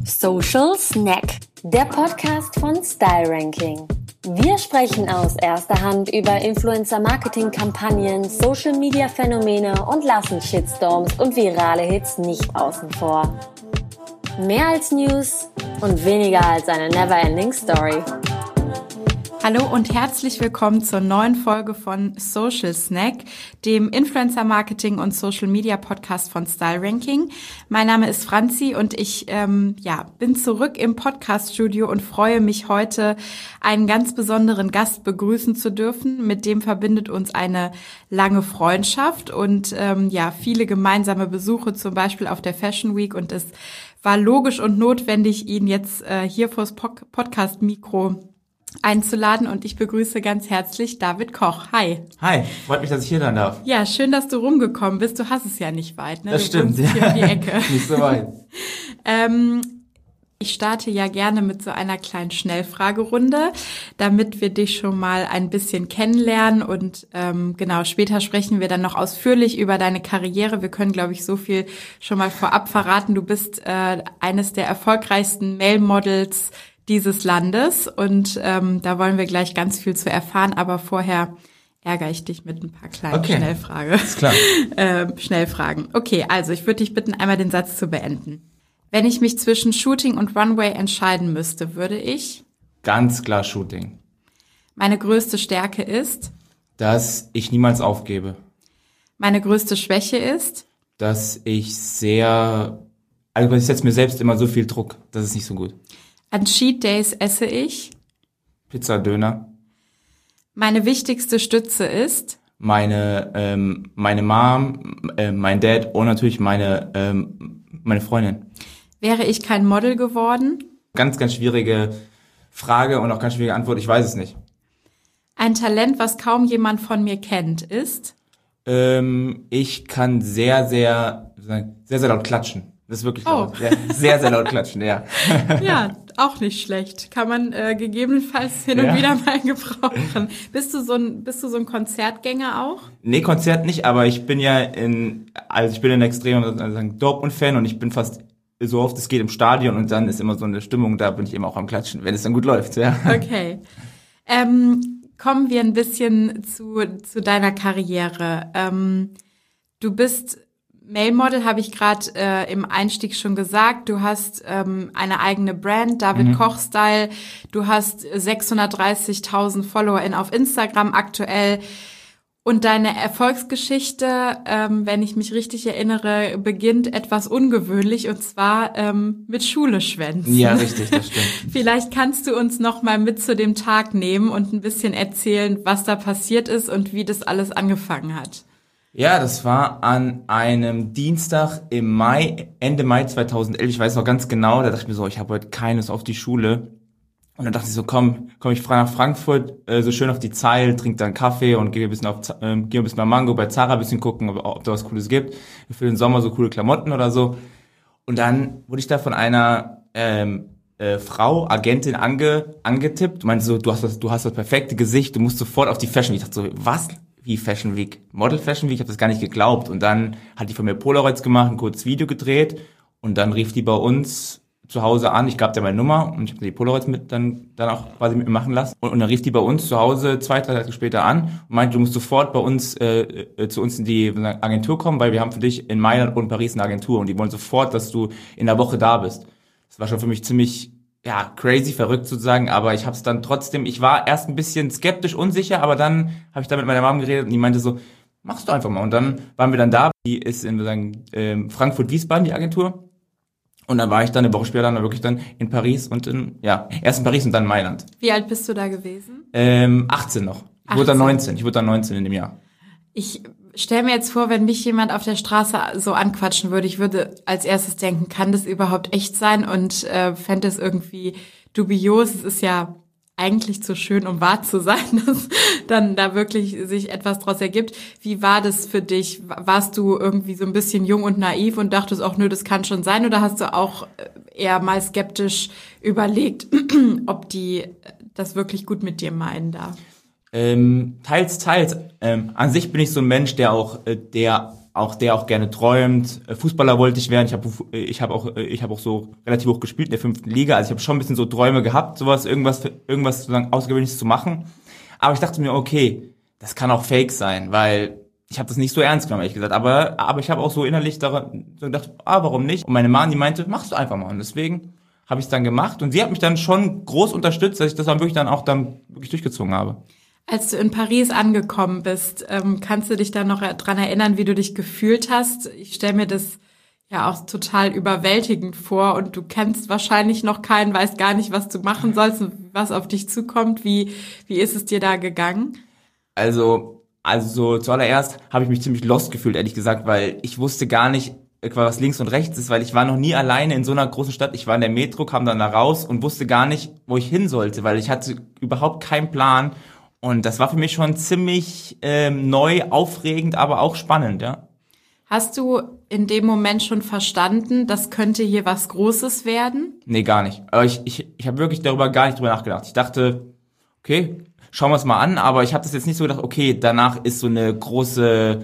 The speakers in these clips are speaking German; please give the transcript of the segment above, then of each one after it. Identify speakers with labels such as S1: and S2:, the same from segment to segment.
S1: Social Snack, der Podcast von Style Ranking. Wir sprechen aus erster Hand über Influencer-Marketing-Kampagnen, Social-Media-Phänomene und lassen Shitstorms und virale Hits nicht außen vor. Mehr als News und weniger als eine never-ending Story.
S2: Hallo und herzlich willkommen zur neuen Folge von Social Snack, dem Influencer-Marketing- und Social-Media-Podcast von Style Ranking. Mein Name ist Franzi und ich bin zurück im Podcast-Studio und freue mich heute, einen ganz besonderen Gast begrüßen zu dürfen. Mit dem verbindet uns eine lange Freundschaft und viele gemeinsame Besuche, zum Beispiel auf der Fashion Week. Und es war logisch und notwendig, ihn jetzt hier vors Podcast-Mikro einzuladen, und ich begrüße ganz herzlich David Koch. Hi.
S3: Hi, freut mich, dass ich hier sein darf.
S2: Ja, schön, dass du rumgekommen bist. Du hast es ja nicht weit, ne?
S3: Das stimmt,
S2: ja. Hier um die Ecke.
S3: Nicht so weit.
S2: Ich starte ja gerne mit so einer kleinen Schnellfragerunde, damit wir dich schon mal ein bisschen kennenlernen, und später sprechen wir dann noch ausführlich über deine Karriere. Wir können, glaube ich, so viel schon mal vorab verraten. Du bist eines der erfolgreichsten Male-Models dieses Landes, und da wollen wir gleich ganz viel zu erfahren, aber vorher ärgere ich dich mit ein paar kleinen Schnellfragen. Okay, also ich würde dich bitten, einmal den Satz zu beenden. Wenn ich mich zwischen Shooting und Runway entscheiden müsste, würde ich?
S3: Ganz klar Shooting.
S2: Meine größte Stärke ist?
S3: Dass ich niemals aufgebe.
S2: Meine größte Schwäche ist?
S3: Dass ich setze mir selbst immer so viel Druck, das ist nicht so gut.
S2: An Cheat Days esse ich?
S3: Pizza, Döner.
S2: Meine wichtigste Stütze ist?
S3: Meine Mom, mein Dad und natürlich meine Freundin.
S2: Wäre ich kein Model geworden?
S3: Ganz, ganz schwierige Frage und auch ganz schwierige Antwort, ich weiß es nicht.
S2: Ein Talent, was kaum jemand von mir kennt, ist?
S3: Ich kann sehr, sehr laut klatschen. Das ist wirklich laut. Sehr, sehr laut klatschen, ja.
S2: Ja, auch nicht schlecht. Kann man gegebenenfalls hin und wieder mal gebrauchen. Bist du so ein Konzertgänger auch?
S3: Nee, Konzert nicht, aber ich bin ein extremer Dortmund-Fan, und ich bin fast so oft es geht im Stadion, und dann ist immer so eine Stimmung, da bin ich immer auch am Klatschen, wenn es dann gut läuft, ja.
S2: Okay. Kommen wir ein bisschen zu deiner Karriere. Du bist Male-Model, habe ich gerade im Einstieg schon gesagt. Du hast eine eigene Brand, David Koch Style. Du hast 630.000 FollowerInnen auf Instagram aktuell. Und deine Erfolgsgeschichte, wenn ich mich richtig erinnere, beginnt etwas ungewöhnlich, und zwar mit Schule schwänzen.
S3: Ja, richtig, das stimmt.
S2: Vielleicht kannst du uns noch mal mit zu dem Tag nehmen und ein bisschen erzählen, was da passiert ist und wie das alles angefangen hat.
S3: Ja, das war an einem Dienstag im Ende Mai 2011. Ich weiß noch ganz genau, da dachte ich mir so, ich habe heute keines auf die Schule. Und dann dachte ich so, komm, ich fahre nach Frankfurt, so schön auf die Zeil, trink dann Kaffee und gehe ein bisschen nach Mango bei Zara ein bisschen gucken, ob da was Cooles gibt. Für den Sommer so coole Klamotten oder so. Und dann wurde ich da von einer Frau, Agentin angetippt, meinte so, du hast das perfekte Gesicht, du musst sofort auf die Fashion Week. Ich dachte so, was? Wie Fashion Week? Model Fashion Week? Ich habe das gar nicht geglaubt. Und dann hat die von mir Polaroids gemacht, ein kurzes Video gedreht, und dann rief die bei uns zu Hause an. Ich gab der meine Nummer und ich habe die Polaroids dann auch quasi mit mir machen lassen. Und dann rief die bei uns zu Hause 2-3 Tage später an und meinte, du musst sofort bei uns zu uns in die Agentur kommen, weil wir haben für dich in Mailand und Paris eine Agentur, und die wollen sofort, dass du in der Woche da bist. Das war schon für mich ziemlich crazy, verrückt sozusagen, aber ich habe es dann trotzdem, ich war erst ein bisschen skeptisch, unsicher, aber dann habe ich da mit meiner Mom geredet, und die meinte so, machst du einfach mal. Und dann waren wir dann da, die ist in Frankfurt-Wiesbaden, die Agentur, und dann war ich dann eine Woche später dann wirklich dann in Paris und erst in Paris und dann in Mailand.
S2: Wie alt bist du da gewesen?
S3: 18 noch. Ich wurde dann 19 in dem Jahr.
S2: Ich stell mir jetzt vor, wenn mich jemand auf der Straße so anquatschen würde, ich würde als erstes denken, kann das überhaupt echt sein, und fände es irgendwie dubios. Es ist ja eigentlich zu schön, um wahr zu sein, dass dann da wirklich sich etwas draus ergibt. Wie war das für dich? Warst du irgendwie so ein bisschen jung und naiv und dachtest auch, nö, das kann schon sein, oder hast du auch eher mal skeptisch überlegt, ob die das wirklich gut mit dir meinen da?
S3: Teils. An sich bin ich so ein Mensch, der auch der auch gerne träumt. Fußballer wollte ich werden. Ich habe auch so relativ hoch gespielt in der 5. Liga. Also ich habe schon ein bisschen so Träume gehabt, irgendwas sozusagen Außergewöhnliches zu machen. Aber ich dachte mir, okay, das kann auch Fake sein, weil ich habe das nicht so ernst genommen, ehrlich gesagt. Aber ich habe auch so innerlich daran so gedacht, warum nicht? Und meine Mom, die meinte, machst du einfach mal. Und deswegen habe ich es dann gemacht. Und sie hat mich dann schon groß unterstützt, dass ich das dann wirklich durchgezogen habe.
S2: Als du in Paris angekommen bist, kannst du dich dann noch dran erinnern, wie du dich gefühlt hast? Ich stelle mir das ja auch total überwältigend vor und du kennst wahrscheinlich noch keinen, weißt gar nicht, was du machen sollst und was auf dich zukommt. Wie ist es dir da gegangen?
S3: Also zuallererst habe ich mich ziemlich lost gefühlt, ehrlich gesagt, weil ich wusste gar nicht, was links und rechts ist, weil ich war noch nie alleine in so einer großen Stadt. Ich war in der Metro, kam dann da raus und wusste gar nicht, wo ich hin sollte, weil ich hatte überhaupt keinen Plan. Und das war für mich schon ziemlich neu, aufregend, aber auch spannend, ja.
S2: Hast du in dem Moment schon verstanden, das könnte hier was Großes werden?
S3: Nee, gar nicht. Aber ich habe wirklich gar nicht drüber nachgedacht. Ich dachte, okay, schauen wir es mal an, aber ich habe das jetzt nicht so gedacht, okay, danach ist so eine große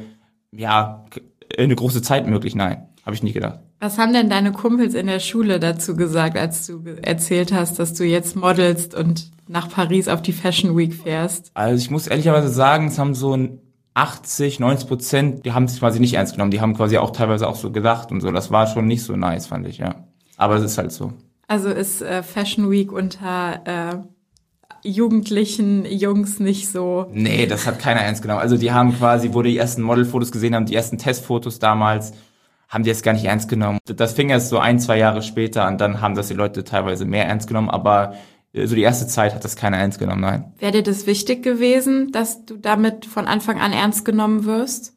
S3: Zeit möglich. Nein, habe ich nicht gedacht.
S2: Was haben denn deine Kumpels in der Schule dazu gesagt, als du erzählt hast, dass du jetzt modelst und nach Paris auf die Fashion Week fährst?
S3: Also ich muss ehrlicherweise sagen, es haben so 80-90%, die haben es quasi nicht ernst genommen. Die haben quasi auch teilweise auch so gedacht und so. Das war schon nicht so nice, fand ich, ja. Aber es ist halt so.
S2: Also ist Fashion Week unter jugendlichen Jungs nicht so?
S3: Nee, das hat keiner ernst genommen. Also die haben quasi, wo die ersten Modelfotos gesehen haben, die ersten Testfotos damals, haben die jetzt gar nicht ernst genommen. Das fing erst so 1-2 Jahre später an, dann haben das die Leute teilweise mehr ernst genommen, aber so die erste Zeit hat das keiner ernst genommen, nein.
S2: Wäre dir das wichtig gewesen, dass du damit von Anfang an ernst genommen wirst?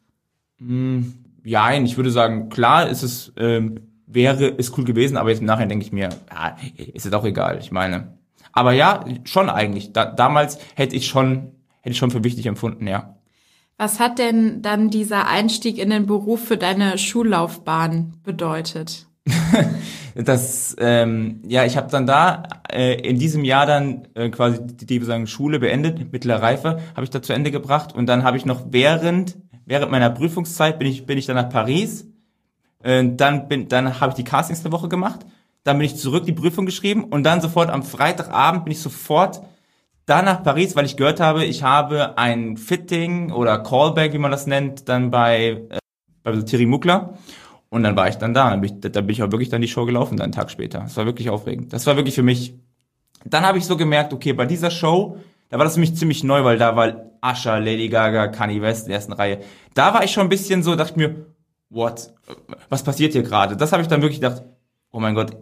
S3: Ja, ich würde sagen, klar, ist cool gewesen, aber jetzt im Nachhinein denke ich mir, ja, ist es auch egal, ich meine. Aber ja, schon eigentlich. Damals hätte ich schon für wichtig empfunden, ja.
S2: Was hat denn dann dieser Einstieg in den Beruf für deine Schullaufbahn bedeutet?
S3: Ich habe dann in diesem Jahr dann quasi die Schule beendet, mittlere Reife habe ich da zu Ende gebracht und dann habe ich noch während meiner Prüfungszeit bin ich dann nach Paris, dann habe ich die Castings eine Woche gemacht, dann bin ich zurück die Prüfung geschrieben und dann sofort am Freitagabend bin ich sofort da nach Paris, weil ich gehört habe, ich habe ein Fitting oder Callback, wie man das nennt, dann bei Thierry Mugler. Und dann war ich dann da. Da bin ich auch wirklich dann die Show gelaufen, dann einen Tag später. Das war wirklich aufregend. Das war wirklich für mich. Dann habe ich so gemerkt, okay, bei dieser Show, da war das für mich ziemlich neu, weil da war Usher, Lady Gaga, Kanye West in der ersten Reihe. Da war ich schon ein bisschen so, dachte mir, was passiert hier gerade? Das habe ich dann wirklich gedacht, oh mein Gott,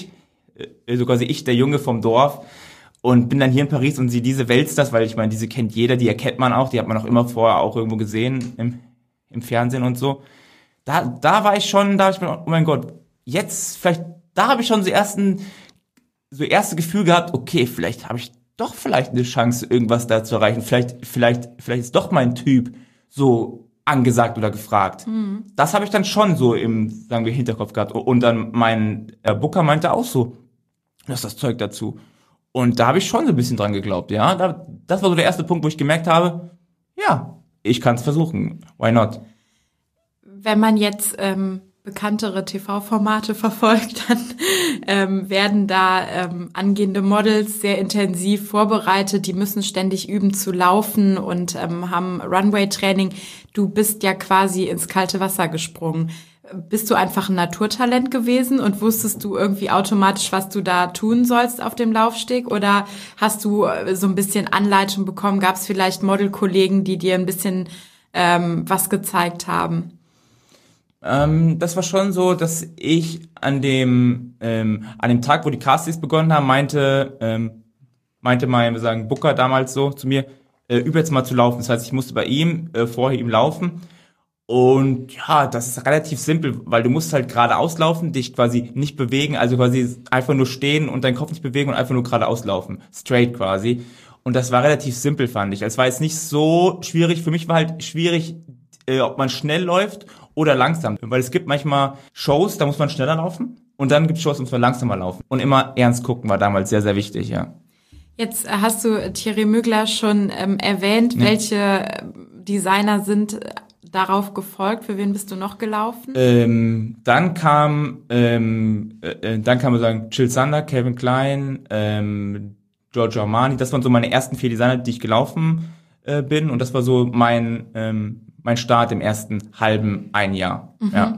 S3: so quasi ich, der Junge vom Dorf, und bin dann hier in Paris und sehe diese Weltstars, weil ich meine, diese kennt jeder, die erkennt man auch, die hat man auch immer vorher auch irgendwo gesehen im Fernsehen und so. Da war ich schon, da habe ich mir, oh mein Gott, jetzt vielleicht, da habe ich schon so erste Gefühl gehabt, okay, vielleicht habe ich doch vielleicht eine Chance, irgendwas da zu erreichen. Vielleicht ist doch mein Typ so angesagt oder gefragt. Mhm. Das habe ich dann schon so im, sagen wir, Hinterkopf gehabt. Und dann mein Booker meinte auch so, das ist das Zeug dazu. Und da habe ich schon so ein bisschen dran geglaubt, ja. Das war so der erste Punkt, wo ich gemerkt habe, ja, ich kann es versuchen. Why not?
S2: Wenn man jetzt bekanntere TV-Formate verfolgt, dann werden da angehende Models sehr intensiv vorbereitet. Die müssen ständig üben zu laufen und haben Runway-Training. Du bist ja quasi ins kalte Wasser gesprungen. Bist du einfach ein Naturtalent gewesen und wusstest du irgendwie automatisch, was du da tun sollst auf dem Laufsteg? Oder hast du so ein bisschen Anleitung bekommen? Gab es vielleicht Modelkollegen, die dir ein bisschen was gezeigt haben?
S3: Das war schon so, dass ich an dem Tag, wo die Castings begonnen haben, meinte mein Booker damals so zu mir, übe jetzt mal zu laufen. Das heißt, ich musste bei ihm vorher ihm laufen. Und ja, das ist relativ simpel, weil du musst halt geradeaus laufen, dich quasi nicht bewegen, also quasi einfach nur stehen und deinen Kopf nicht bewegen und einfach nur geradeaus laufen. Straight quasi. Und das war relativ simpel, fand ich. Es war jetzt nicht so schwierig. Für mich war halt schwierig, ob man schnell läuft oder langsam. Weil es gibt manchmal Shows, da muss man schneller laufen. Und dann gibt es Shows, da muss man langsamer laufen. Und immer ernst gucken war damals sehr, sehr wichtig, ja.
S2: Jetzt hast du Thierry Mugler schon erwähnt. Ja. Welche Designer sind darauf gefolgt? Für wen bist du noch gelaufen?
S3: Dann kam sagen Jill Sander, Calvin Klein, Giorgio Armani. Das waren so meine ersten 4 Designer, die ich gelaufen bin. Und das war so mein Start im ersten halben ein Jahr. Ja.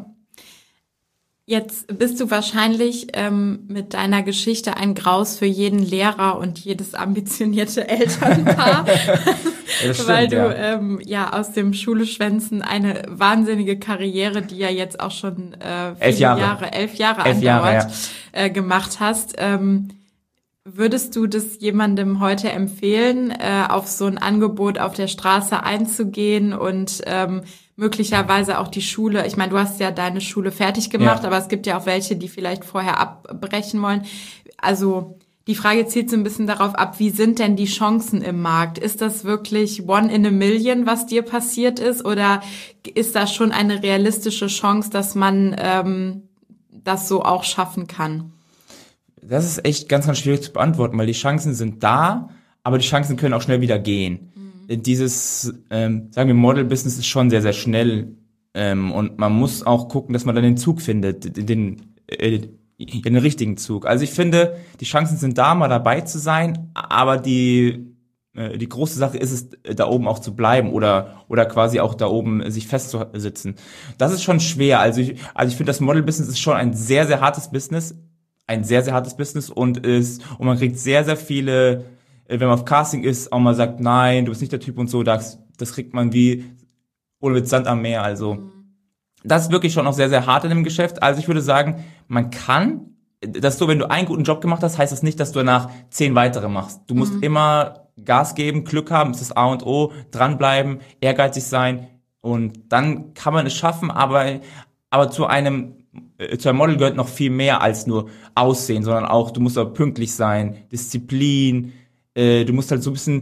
S2: Jetzt bist du wahrscheinlich mit deiner Geschichte ein Graus für jeden Lehrer und jedes ambitionierte Elternpaar, ja, stimmt, weil du aus dem Schuleschwänzen eine wahnsinnige Karriere, die ja jetzt auch schon 11 Jahre andauert, gemacht hast. Würdest du das jemandem heute empfehlen, auf so ein Angebot auf der Straße einzugehen und möglicherweise auch die Schule, ich meine, du hast ja deine Schule fertig gemacht, aber es gibt ja auch welche, die vielleicht vorher abbrechen wollen. Also die Frage zielt so ein bisschen darauf ab, wie sind denn die Chancen im Markt? Ist das wirklich one in a million, was dir passiert ist? Oder ist das schon eine realistische Chance, dass man das so auch schaffen kann?
S3: Das ist echt ganz, ganz schwierig zu beantworten, weil die Chancen sind da, aber die Chancen können auch schnell wieder gehen. Dieses, sagen wir, Model-Business ist schon sehr, sehr schnell und man muss auch gucken, dass man dann den Zug findet, den richtigen Zug. Also ich finde, die Chancen sind da, mal dabei zu sein, aber die große Sache ist es, da oben auch zu bleiben oder quasi auch da oben sich festzusitzen. Das ist schon schwer. Also ich finde, das Model-Business ist schon ein sehr, sehr hartes Business. Und man kriegt sehr, sehr viele, wenn man auf Casting ist, auch mal sagt, nein, du bist nicht der Typ und so, das kriegt man wie ohne mit Sand am Meer. Also das ist wirklich schon noch sehr, sehr hart in dem Geschäft. Also ich würde sagen, man kann, dass du, wenn du einen guten Job gemacht hast, heißt das nicht, dass du danach 10 weitere machst. Du musst immer Gas geben, Glück haben, das ist das A und O, dranbleiben, ehrgeizig sein und dann kann man es schaffen, aber zu einem Model gehört noch viel mehr als nur Aussehen, sondern auch, du musst auch pünktlich sein, Disziplin, du musst halt so ein bisschen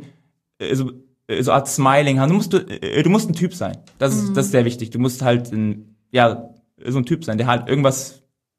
S3: so Art Smiling haben. Du musst ein Typ sein. Das ist sehr wichtig. Du musst halt so ein Typ sein, der halt irgendwas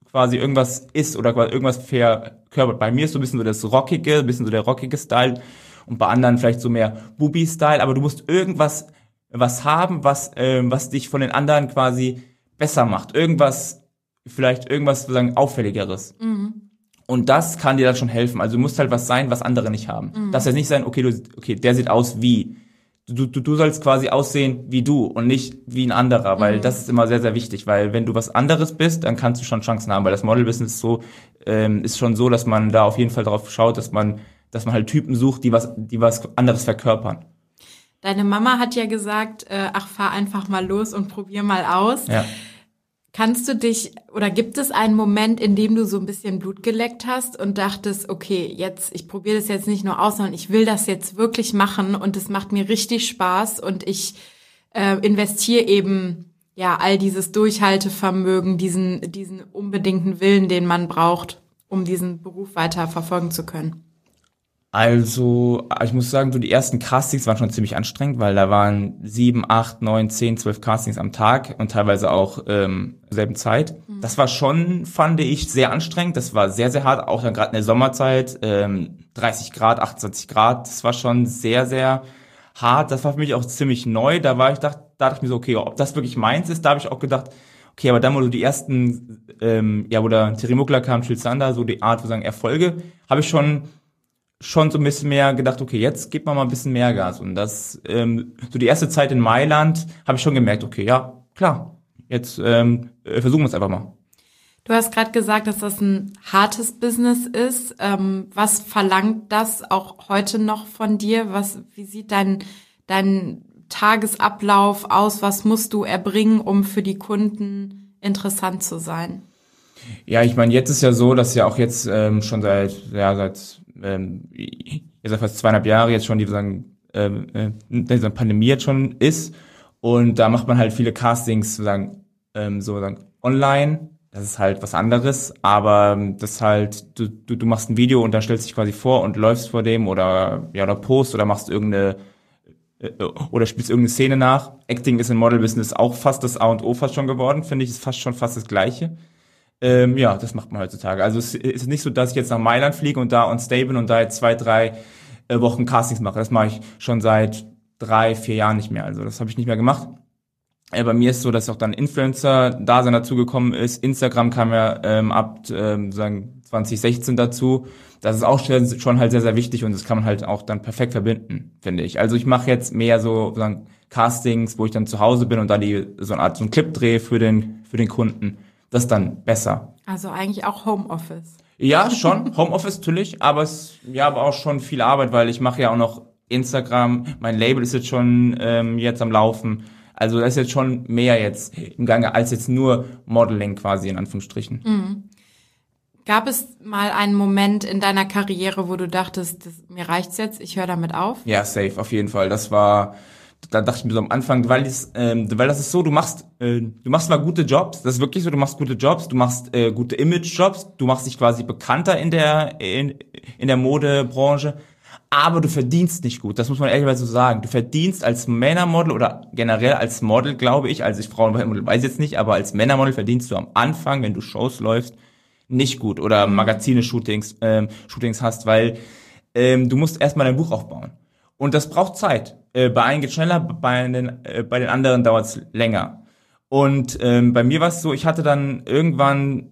S3: ist oder irgendwas verkörpert. Bei mir ist so ein bisschen so das Rockige, ein bisschen so der rockige Style und bei anderen vielleicht so mehr Bubi-Style, aber du musst irgendwas haben, was dich von den anderen quasi besser macht. Vielleicht irgendwas sozusagen Auffälligeres. Und das kann dir dann schon helfen. Also du musst halt was sein, was andere nicht haben. Das heißt nicht sein, okay, der sieht aus wie. Du sollst quasi aussehen wie du und nicht wie ein anderer, weil das ist immer sehr, sehr wichtig, weil wenn du was anderes bist, dann kannst du schon Chancen haben, weil das Model-Business ist schon so, dass man da auf jeden Fall drauf schaut, dass man halt Typen sucht, die was anderes verkörpern.
S2: Deine Mama hat ja gesagt, fahr einfach mal los und probier mal aus.
S3: Ja.
S2: Kannst du dich, oder gibt es einen Moment, in dem du so ein bisschen Blut geleckt hast und dachtest, okay, ich probiere das jetzt nicht nur aus, sondern ich will das jetzt wirklich machen und es macht mir richtig Spaß und ich investiere eben all dieses Durchhaltevermögen, diesen unbedingten Willen, den man braucht, um diesen Beruf weiter verfolgen zu können?
S3: Also, ich muss sagen, so die ersten Castings waren schon ziemlich anstrengend, weil da waren 7, 8, 9, 10, 12 Castings am Tag und teilweise auch selben Zeit. Das war schon, fand ich, sehr anstrengend. Das war sehr, sehr hart, auch dann gerade in der Sommerzeit, 30 Grad, 28 Grad. Das war schon sehr, sehr hart. Das war für mich auch ziemlich neu. Da dachte ich mir so, okay, ob das wirklich meins ist, da habe ich auch gedacht, okay, aber dann, wo du die ersten, wo da Thierry Mugler kam, Jill Sander, so die Art, Erfolge, habe ich schon so ein bisschen mehr gedacht, okay, jetzt gibt man mal ein bisschen mehr Gas. Und das, so die erste Zeit in Mailand habe ich schon gemerkt, okay, ja, klar, jetzt versuchen wir es einfach mal.
S2: Du hast gerade gesagt, dass das ein hartes Business ist. Was verlangt das auch heute noch von dir? Wie sieht dein Tagesablauf aus? Was musst du erbringen, um für die Kunden interessant zu sein?
S3: Ja, ich meine, jetzt ist ja so, dass ja auch jetzt schon seit fast 2,5 Jahre jetzt schon diese Pandemie jetzt schon ist und da macht man halt viele Castings online. Das ist halt was anderes, aber das ist halt, du machst ein Video und dann stellst dich quasi vor und läufst vor dem oder post oder machst oder spielst irgendeine Szene nach. Acting ist im Model-Business auch fast das A und O fast schon geworden, finde ich, ist fast das Gleiche. Das macht man heutzutage. Also es ist nicht so, dass ich jetzt nach Mailand fliege und da on stay bin und da jetzt 2-3 Wochen Castings mache. Das mache ich schon seit 3-4 Jahren nicht mehr. Also das habe ich nicht mehr gemacht. Bei mir ist so, dass auch dann Influencer-Dasein dazugekommen ist. Instagram kam ja ab sagen 2016 dazu. Das ist auch schon halt sehr, sehr wichtig und das kann man halt auch dann perfekt verbinden, finde ich. Also ich mache jetzt mehr so sagen, Castings, wo ich dann zu Hause bin und da so eine Art so einen Clip drehe für den Kunden. Das ist dann besser.
S2: Also eigentlich auch Homeoffice.
S3: Ja, schon. Homeoffice natürlich, aber aber auch schon viel Arbeit, weil ich mache ja auch noch Instagram. Mein Label ist jetzt schon jetzt am Laufen. Also das ist jetzt schon mehr jetzt im Gange als jetzt nur Modeling quasi in Anführungsstrichen.
S2: Mhm. Gab es mal einen Moment in deiner Karriere, wo du dachtest, mir reicht's jetzt, ich höre damit auf?
S3: Ja, safe, auf jeden Fall. Da dachte ich mir so am Anfang, weil das ist so, du machst zwar gute Jobs, das ist wirklich so, du machst gute Jobs, du machst gute Image-Jobs, du machst dich quasi bekannter in der Modebranche, aber du verdienst nicht gut, das muss man ehrlicherweise so sagen. Du verdienst als Männermodel oder generell als Model, glaube ich, also ich Frauenmodel weiß jetzt nicht, aber als Männermodel verdienst du am Anfang, wenn du Shows läufst, nicht gut oder Magazine-Shootings hast, weil du musst erstmal dein Buch aufbauen. Und das braucht Zeit. Bei einen geht schneller, bei den anderen dauert es länger. Und bei mir war es so, ich hatte dann irgendwann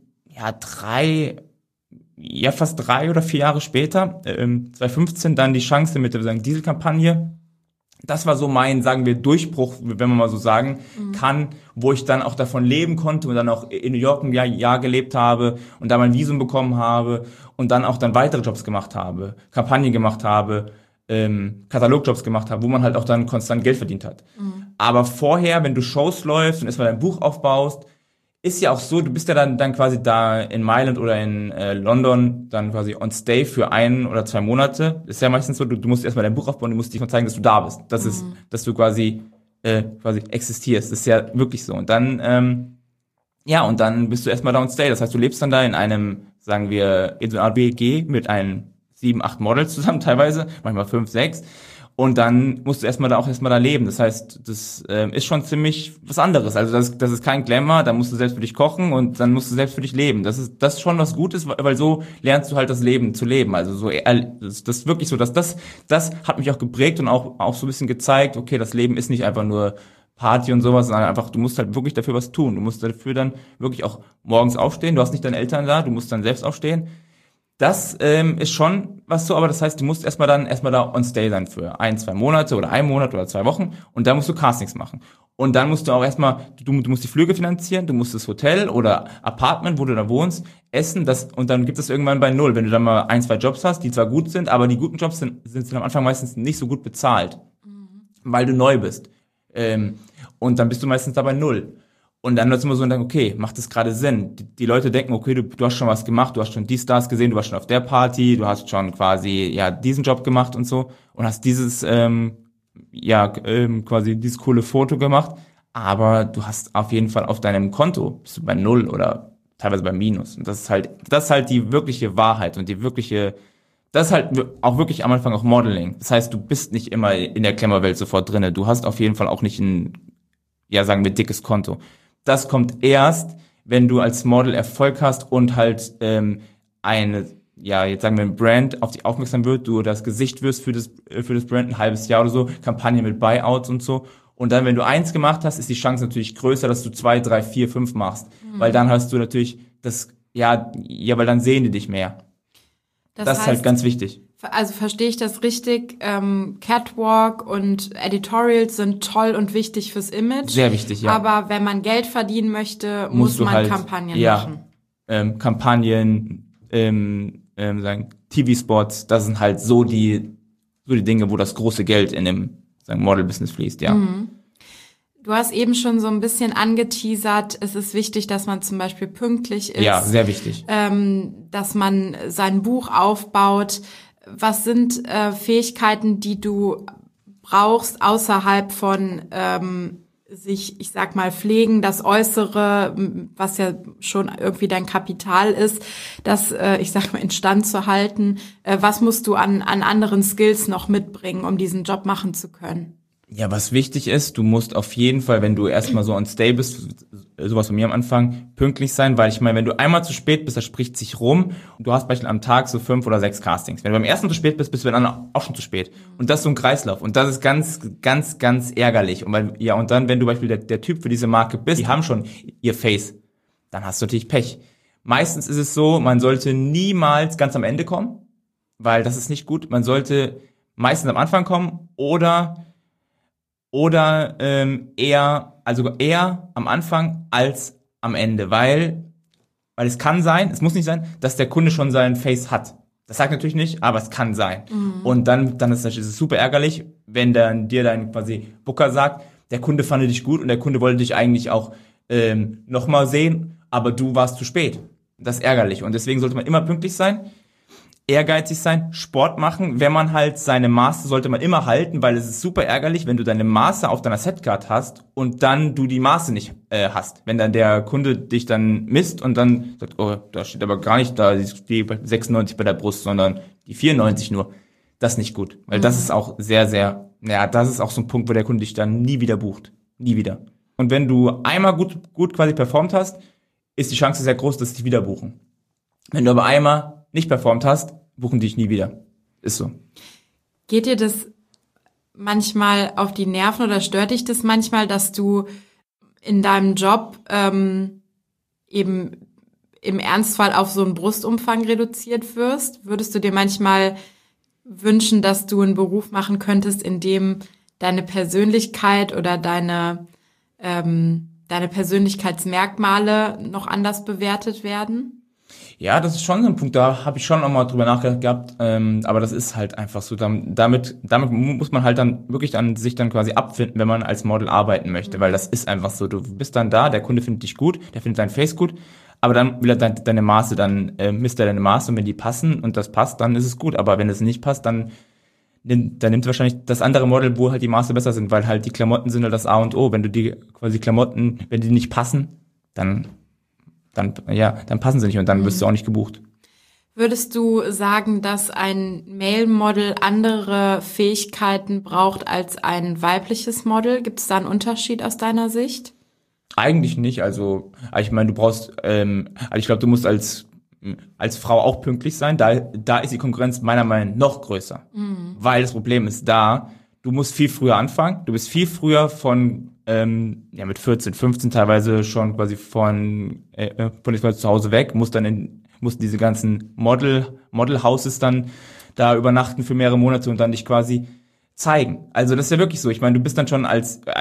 S3: fast 3 oder 4 Jahre später, 2015, dann die Chance mit der Dieselkampagne. Das war so mein, sagen wir, Durchbruch, wenn man mal so sagen kann, wo ich dann auch davon leben konnte und dann auch in New York ein Jahr gelebt habe und da mein Visum bekommen habe und dann auch dann weitere Jobs gemacht habe, Kampagnen gemacht habe, Katalogjobs gemacht habe, wo man halt auch dann konstant Geld verdient hat. Aber vorher, wenn du Shows läufst und erstmal dein Buch aufbaust, ist ja auch so, du bist ja dann quasi da in Mailand oder in London dann quasi on stay für 1 oder 2 Monate. Ist ja meistens so, du musst erstmal dein Buch aufbauen, du musst dich zeigen, dass du da bist. Das ist, dass du quasi existierst. Das ist ja wirklich so. Und dann, und dann bist du erstmal da on stay. Das heißt, du lebst dann da in einem, sagen wir, in so einer WG mit einem 7, 8 Models zusammen teilweise, manchmal 5, 6. Und dann musst du erstmal da leben. Das heißt, das ist schon ziemlich was anderes. Also das ist kein Glamour, da musst du selbst für dich kochen und dann musst du selbst für dich leben. Das ist schon was Gutes, weil so lernst du halt das Leben zu leben. Also so das ist wirklich so, dass das hat mich auch geprägt und auch so ein bisschen gezeigt, okay, das Leben ist nicht einfach nur Party und sowas, sondern einfach, du musst halt wirklich dafür was tun. Du musst dafür dann wirklich auch morgens aufstehen. Du hast nicht deine Eltern da, du musst dann selbst aufstehen. Das ist schon was so, aber das heißt, du musst erstmal da on stay sein für 1, 2 Monate oder 1 Monat oder 2 Wochen und dann musst du Castings machen. Und dann musst du auch erstmal, du musst die Flüge finanzieren, du musst das Hotel oder Apartment, wo du da wohnst, essen, und dann gibt es irgendwann bei 0, wenn du dann mal 1, 2 Jobs hast, die zwar gut sind, aber die guten Jobs sind am Anfang meistens nicht so gut bezahlt, weil du neu bist. Und dann bist du meistens da bei 0. Und dann wird es immer so, okay, macht das gerade Sinn? Die Leute denken, okay, du hast schon was gemacht, du hast schon die Stars gesehen, du warst schon auf der Party, du hast schon quasi diesen Job gemacht und so und hast dieses quasi dieses coole Foto gemacht, aber du hast auf jeden Fall auf deinem Konto bist du bei 0 oder teilweise bei Minus. Und das ist halt die wirkliche Wahrheit und das ist halt auch wirklich am Anfang auch Modeling. Das heißt, du bist nicht immer in der Glamour-Welt sofort drinne. Du hast auf jeden Fall auch nicht ein, sagen wir, dickes Konto. Das kommt erst, wenn du als Model Erfolg hast und halt jetzt sagen wir ein Brand auf dich aufmerksam wird, du das Gesicht wirst für das Brand ein halbes Jahr oder so, Kampagne mit Buyouts und so. Und dann, wenn du 1 gemacht hast, ist die Chance natürlich größer, dass du 2, 3, 4, 5 machst. Weil dann hast du natürlich weil dann sehen die dich mehr. Das heißt, ist halt ganz wichtig.
S2: Also verstehe ich das richtig? Catwalk und Editorials sind toll und wichtig fürs Image.
S3: Sehr wichtig, ja.
S2: Aber wenn man Geld verdienen möchte, muss man halt Kampagnen machen.
S3: Kampagnen, TV-Spots, das sind halt so die Dinge, wo das große Geld in dem Model-Business fließt, ja.
S2: Mhm. Du hast eben schon so ein bisschen angeteasert, es ist wichtig, dass man zum Beispiel pünktlich ist.
S3: Ja, sehr wichtig.
S2: Dass man sein Buch aufbaut. Was sind Fähigkeiten, die du brauchst, außerhalb von sich, ich sag mal, pflegen, das Äußere, was ja schon irgendwie dein Kapital ist, das, ich sag mal, instand zu halten. Was musst du an anderen Skills noch mitbringen, um diesen Job machen zu können?
S3: Ja, was wichtig ist, du musst auf jeden Fall, wenn du erstmal so on stay bist, sowas von mir am Anfang, pünktlich sein, weil ich meine, wenn du einmal zu spät bist, das spricht sich rum und du hast beispielsweise am Tag so 5 oder 6 Castings. Wenn du beim ersten zu spät bist, bist du beim anderen auch schon zu spät. Und das ist so ein Kreislauf und das ist ganz, ganz, ganz ärgerlich. Und und dann, wenn du beispielsweise der Typ für diese Marke bist, die haben schon ihr Face, dann hast du natürlich Pech. Meistens ist es so, man sollte niemals ganz am Ende kommen, weil das ist nicht gut. Man sollte meistens am Anfang kommen oder eher am Anfang als am Ende, weil es kann sein, es muss nicht sein, dass der Kunde schon seinen Face hat. Das sagt natürlich nicht, aber es kann sein. Und dann ist es super ärgerlich, wenn dann dir dein quasi Booker sagt, der Kunde fand dich gut und der Kunde wollte dich eigentlich auch nochmal sehen, aber du warst zu spät. Das ist ärgerlich und deswegen sollte man immer pünktlich sein, ehrgeizig sein, Sport machen. Wenn man halt seine Maße sollte man immer halten, weil es ist super ärgerlich, wenn du deine Maße auf deiner Setcard hast und dann du die Maße nicht hast. Wenn dann der Kunde dich dann misst und dann sagt, oh, da steht aber gar nicht da die 96 bei der Brust, sondern die 94 nur. Das ist nicht gut, weil das ist auch sehr, sehr, das ist auch so ein Punkt, wo der Kunde dich dann nie wieder bucht. Nie wieder. Und wenn du einmal gut quasi performt hast, ist die Chance sehr groß, dass sie dich wieder buchen. Wenn du aber einmal nicht performt hast, buchen dich nie wieder. Ist so.
S2: Geht dir das manchmal auf die Nerven oder stört dich das manchmal, dass du in deinem Job eben im Ernstfall auf so einen Brustumfang reduziert wirst? Würdest du dir manchmal wünschen, dass du einen Beruf machen könntest, in dem deine Persönlichkeit oder deine Persönlichkeitsmerkmale noch anders bewertet werden?
S3: Ja, das ist schon so ein Punkt, da habe ich schon auch mal drüber nachgedacht gehabt, aber das ist halt einfach so, damit muss man halt dann wirklich sich dann quasi abfinden, wenn man als Model arbeiten möchte, weil das ist einfach so, du bist dann da, der Kunde findet dich gut, der findet dein Face gut, aber dann will er deine Maße, dann misst er deine Maße und wenn die passen und das passt, dann ist es gut, aber wenn es nicht passt, dann nimmt wahrscheinlich das andere Model, wo halt die Maße besser sind, weil halt die Klamotten sind halt das A und O, wenn du die quasi Klamotten, wenn die nicht passen, dann passen sie nicht und dann wirst du auch nicht gebucht.
S2: Würdest du sagen, dass ein Male-Model andere Fähigkeiten braucht als ein weibliches Model? Gibt es da einen Unterschied aus deiner Sicht?
S3: Eigentlich nicht. Also ich meine, du brauchst, ich glaube, du musst als Frau auch pünktlich sein. Da ist die Konkurrenz meiner Meinung nach noch größer. Weil das Problem ist du musst viel früher anfangen. Du bist viel früher mit 14, 15 teilweise schon quasi von zu Hause weg, musst diese ganzen Model-Houses dann da übernachten für mehrere Monate und dann dich quasi zeigen. Also das ist ja wirklich so. Ich meine, du bist dann schon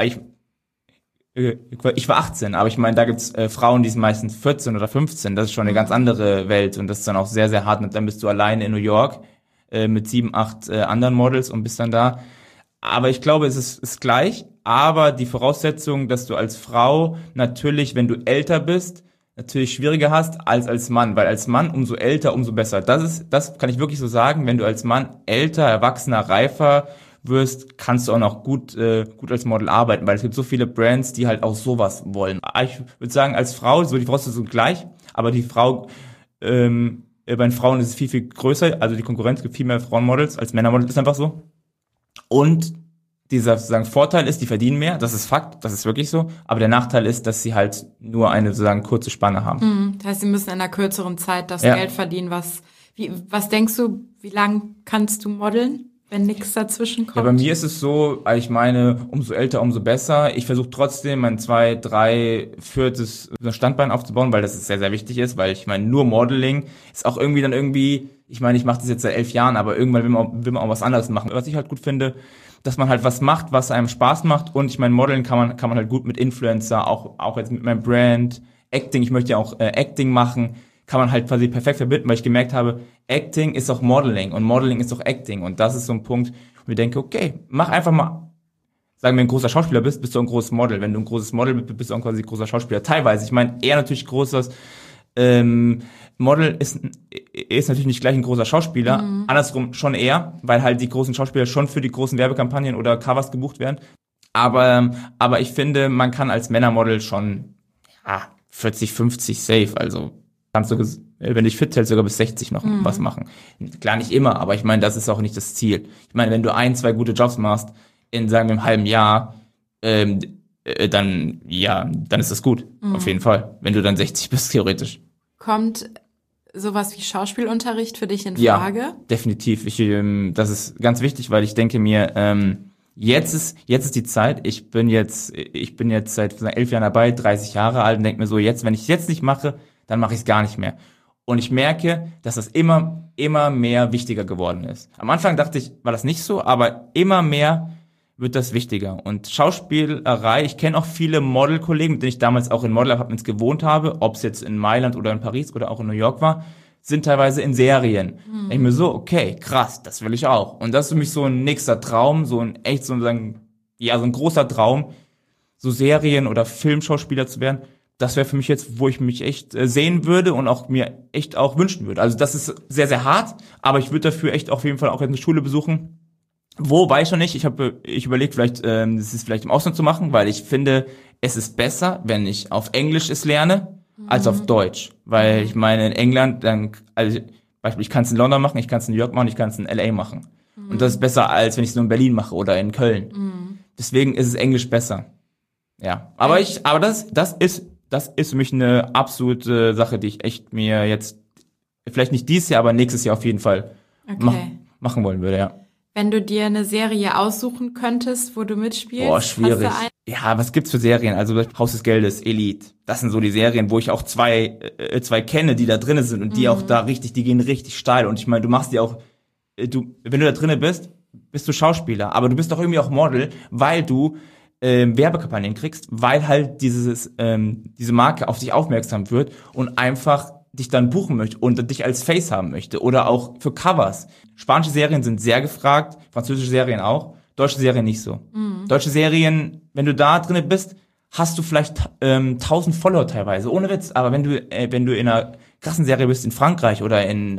S3: ich war 18, aber ich meine, da gibt's Frauen, die sind meistens 14 oder 15. Das ist schon eine ganz andere Welt und das ist dann auch sehr, sehr hart. Und dann bist du alleine in New York mit 7, 8 anderen Models und bist dann da. Aber ich glaube, es ist gleich. Aber die Voraussetzung, dass du als Frau natürlich, wenn du älter bist, natürlich schwieriger hast als Mann. Weil als Mann umso älter, umso besser. Das kann ich wirklich so sagen. Wenn du als Mann älter, erwachsener, reifer wirst, kannst du auch noch gut als Model arbeiten. Weil es gibt so viele Brands, die halt auch sowas wollen. Ich würde sagen, als Frau, so die Voraussetzungen gleich. Aber die Frau, bei den Frauen ist es viel, viel größer. Also die Konkurrenz gibt viel mehr Frauenmodels als Männermodels. Ist einfach so. Und dieser sozusagen Vorteil ist, die verdienen mehr, das ist Fakt, das ist wirklich so, aber der Nachteil ist, dass sie halt nur eine sozusagen kurze Spanne haben.
S2: Das heißt, sie müssen in einer kürzeren Zeit das Geld verdienen. Was denkst du, wie lang kannst du modeln, wenn nichts dazwischen kommt?
S3: Ja, bei mir ist es so, ich meine, umso älter, umso besser. Ich versuche trotzdem mein 2, 3, 4. Standbein aufzubauen, weil das sehr, sehr wichtig ist, weil ich meine, nur Modeling ist auch irgendwie, ich meine, ich mache das jetzt seit 11 Jahren, aber irgendwann will man auch was anderes machen. Was ich halt gut finde, dass man halt was macht, was einem Spaß macht und ich meine, Modeln kann man halt gut mit Influencer, auch jetzt mit meinem Brand, Acting, ich möchte ja auch Acting machen, kann man halt quasi perfekt verbinden, weil ich gemerkt habe, Acting ist auch Modeling und Modeling ist auch Acting und das ist so ein Punkt, wo ich denke, okay, mach einfach mal, sagen wir, ein großer Schauspieler bist du ein großes Model, wenn du ein großes Model bist du auch quasi ein großer Schauspieler, teilweise, ich meine, eher natürlich großes Model ist natürlich nicht gleich ein großer Schauspieler, andersrum schon eher, weil halt die großen Schauspieler schon für die großen Werbekampagnen oder Covers gebucht werden. Aber ich finde, man kann als Männermodel schon 40, 50 safe, also kannst du, wenn du dich fit hältst, sogar bis 60 noch was machen. Klar, nicht immer, aber ich meine, das ist auch nicht das Ziel. Ich meine, wenn du 1, 2 gute Jobs machst, in, sagen wir, einem halben Jahr, dann ist das gut. Auf jeden Fall. Wenn du dann 60 bist, theoretisch.
S2: Kommt sowas wie Schauspielunterricht für dich in Frage?
S3: Ja, definitiv. Das ist ganz wichtig, weil ich denke mir, jetzt ist die Zeit. Ich bin jetzt seit 11 Jahren dabei, 30 Jahre alt und denke mir so, wenn ich es jetzt nicht mache, dann mache ich es gar nicht mehr. Und ich merke, dass das immer mehr wichtiger geworden ist. Am Anfang dachte ich, war das nicht so, aber immer mehr wird das wichtiger. Und Schauspielerei, ich kenne auch viele Modelkollegen, mit denen ich damals auch in Model-Apartments gewohnt habe, ob es jetzt in Mailand oder in Paris oder auch in New York war, sind teilweise in Serien. Ich mir so, okay, krass, das will ich auch. Und das ist für mich so ein nächster Traum, so ein großer Traum, so Serien- oder Filmschauspieler zu werden. Das wäre für mich jetzt, wo ich mich echt sehen würde und auch mir echt auch wünschen würde. Also das ist sehr, sehr hart, aber ich würde dafür echt auf jeden Fall auch eine Schule besuchen. Wo, weiß ich noch nicht. Ich überlege vielleicht, das ist vielleicht im Ausland zu machen, weil ich finde, es ist besser, wenn ich auf Englisch es lerne, als auf Deutsch. Weil ich meine, in England, Beispiel, ich kann es in London machen, ich kann es in New York machen, ich kann es in LA machen. Und das ist besser, als wenn ich es nur in Berlin mache oder in Köln. Deswegen ist es Englisch besser. Ja. Aber das ist für mich eine absolute Sache, die ich echt mir jetzt, vielleicht nicht dieses Jahr, aber nächstes Jahr auf jeden Fall machen wollen würde, ja.
S2: Wenn du dir eine Serie aussuchen könntest, wo du mitspielst?
S3: Boah, schwierig. Ja, was gibt's für Serien? Also Haus des Geldes, Elite. Das sind so die Serien, wo ich auch zwei kenne, die da drinnen sind und die auch die gehen richtig steil. Und ich meine, du machst die auch, wenn du da drinnen bist du Schauspieler, aber du bist doch irgendwie auch Model, weil du Werbekampagnen kriegst, weil halt diese Marke auf dich aufmerksam wird und einfach dich dann buchen möchte und dich als Face haben möchte oder auch für Covers. Spanische Serien sind sehr gefragt, französische Serien auch, deutsche Serien nicht so. Deutsche Serien, wenn du da drin bist, hast du vielleicht 1000 Follower teilweise, ohne Witz. Aber wenn du in einer krassen Serie bist in Frankreich oder in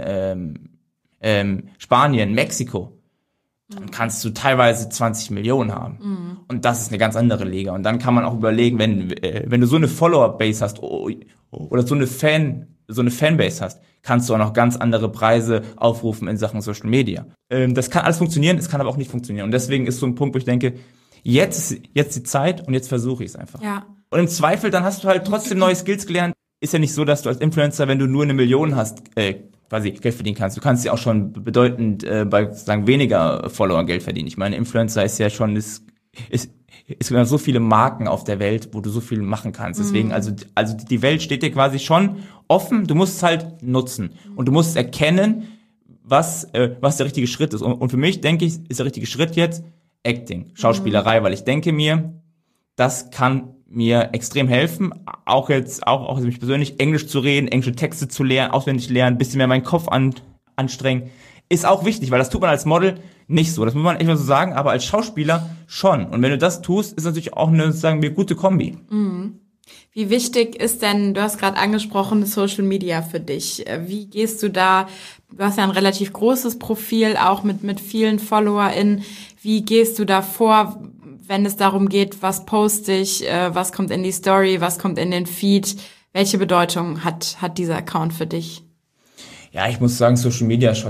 S3: Spanien, Mexiko, dann kannst du teilweise 20 Millionen haben. Und das ist eine ganz andere Liga. Und dann kann man auch überlegen, wenn du so eine Follower-Base hast oder so eine Fanbase hast, kannst du auch noch ganz andere Preise aufrufen in Sachen Social Media. Das kann alles funktionieren, es kann aber auch nicht funktionieren. Und deswegen ist so ein Punkt, wo ich denke, jetzt die Zeit und jetzt versuche ich es einfach.
S2: Ja.
S3: Und im Zweifel, dann hast du halt trotzdem neue Skills gelernt. Ist ja nicht so, dass du als Influencer, wenn du nur 1 Million hast, quasi Geld verdienen kannst. Du kannst ja auch schon bedeutend bei sozusagen weniger Follower Geld verdienen. Ich meine, Influencer ist ja schon es gibt so viele Marken auf der Welt, wo du so viel machen kannst. Deswegen, also die Welt steht dir quasi schon offen. Du musst es halt nutzen und du musst erkennen, was der richtige Schritt ist. Und für mich, denke ich, ist der richtige Schritt jetzt Acting, Schauspielerei, weil ich denke mir, das kann mir extrem helfen, auch mich persönlich Englisch zu reden, englische Texte zu lernen, auswendig lernen, ein bisschen mehr meinen Kopf anstrengen, ist auch wichtig, weil das tut man als Model nicht so, das muss man echt mal so sagen, aber als Schauspieler schon. Und wenn du das tust, ist natürlich auch eine, sagen wir, gute Kombi.
S2: Wie wichtig ist denn, du hast gerade angesprochen, Social Media für dich? Wie gehst du da, du hast ja ein relativ großes Profil, auch mit vielen FollowerInnen. Wie gehst du da vor, wenn es darum geht, was poste ich, was kommt in die Story, was kommt in den Feed? Welche Bedeutung hat dieser Account für dich?
S3: Ja, ich muss sagen, Social Media das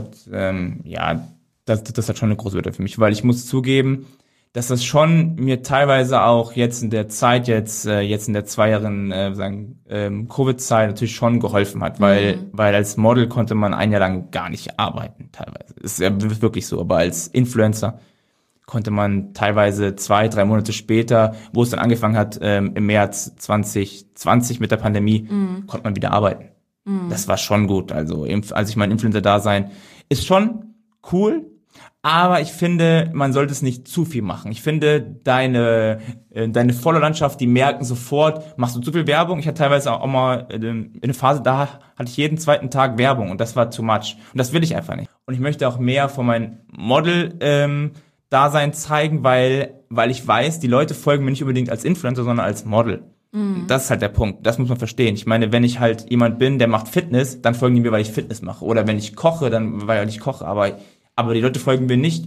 S3: hat schon eine große Bedeutung für mich, weil ich muss zugeben, dass das schon mir teilweise auch jetzt in der Zeit, jetzt in der 2 Jahren Covid-Zeit natürlich schon geholfen hat, weil als Model konnte man 1 Jahr lang gar nicht arbeiten teilweise. Ist ja wirklich so, aber als Influencer konnte man teilweise 2-3 Monate später, wo es dann angefangen hat, im März 2020 mit der Pandemie, konnte man wieder arbeiten. Das war schon gut. Also ich meine, Influencer-Dasein ist schon cool, aber ich finde, man sollte es nicht zu viel machen. Ich finde, deine Follower-Landschaft, die merken sofort, machst du zu viel Werbung. Ich hatte teilweise auch mal eine Phase, da hatte ich jeden 2. Tag Werbung und das war too much. Und das will ich einfach nicht. Und ich möchte auch mehr von meinem Model-Dasein zeigen, weil ich weiß, die Leute folgen mir nicht unbedingt als Influencer, sondern als Model. Das ist halt der Punkt. Das muss man verstehen. Ich meine, wenn ich halt jemand bin, der macht Fitness, dann folgen die mir, weil ich Fitness mache. Oder wenn ich koche, dann weil ich koche. Aber die Leute folgen mir nicht.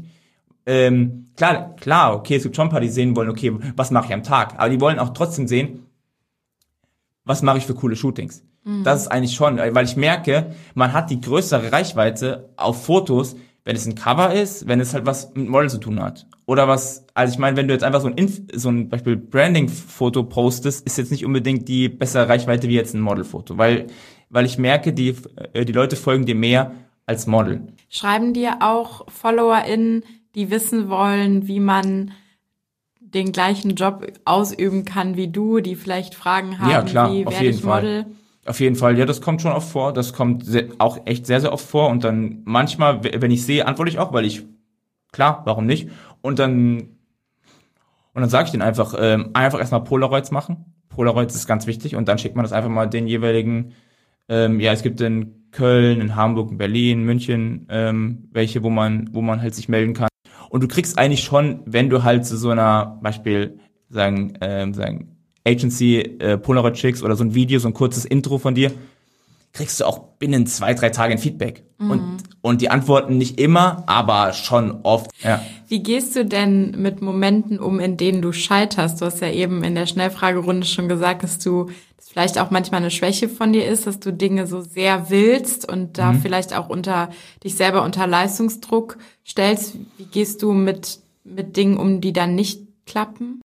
S3: Klar, okay, es gibt schon ein paar, die sehen wollen, okay, was mache ich am Tag? Aber die wollen auch trotzdem sehen, was mache ich für coole Shootings. Das ist eigentlich schon, weil ich merke, man hat die größere Reichweite auf Fotos, wenn es ein Cover ist, wenn es halt was mit Model zu tun hat. Oder was, also ich meine, wenn du jetzt einfach so ein Beispiel Branding-Foto postest, ist jetzt nicht unbedingt die bessere Reichweite wie jetzt ein Model-Foto, weil ich merke, die Leute folgen dir mehr als Model.
S2: Schreiben dir auch FollowerInnen, die wissen wollen, wie man den gleichen Job ausüben kann wie du, die vielleicht Fragen haben,
S3: ja, klar,
S2: wie
S3: auf
S2: werde
S3: jeden
S2: ich Model?
S3: Fall. Auf jeden Fall, ja, das kommt schon oft vor. Das kommt auch echt sehr, sehr oft vor. Und dann manchmal, wenn ich sehe, antworte ich auch, klar, warum nicht? Und dann sage ich denen einfach erstmal Polaroids machen. Polaroids ist ganz wichtig. Und dann schickt man das einfach mal den jeweiligen, es gibt in Köln, in Hamburg, in Berlin, München, welche, wo man halt sich melden kann. Und du kriegst eigentlich schon, wenn du halt zu so einer, Beispiel, sagen Agency, Polaroid schickst oder so ein Video, so ein kurzes Intro von dir, kriegst du auch binnen 2-3 Tagen ein Feedback. Und die antworten nicht immer, aber schon oft. Ja.
S2: Wie gehst du denn mit Momenten um, in denen du scheiterst? Du hast ja eben in der Schnellfragerunde schon gesagt, dass vielleicht auch manchmal eine Schwäche von dir ist, dass du Dinge so sehr willst und da vielleicht auch dich selber unter Leistungsdruck stellst. Wie gehst du mit Dingen um, die dann nicht klappen?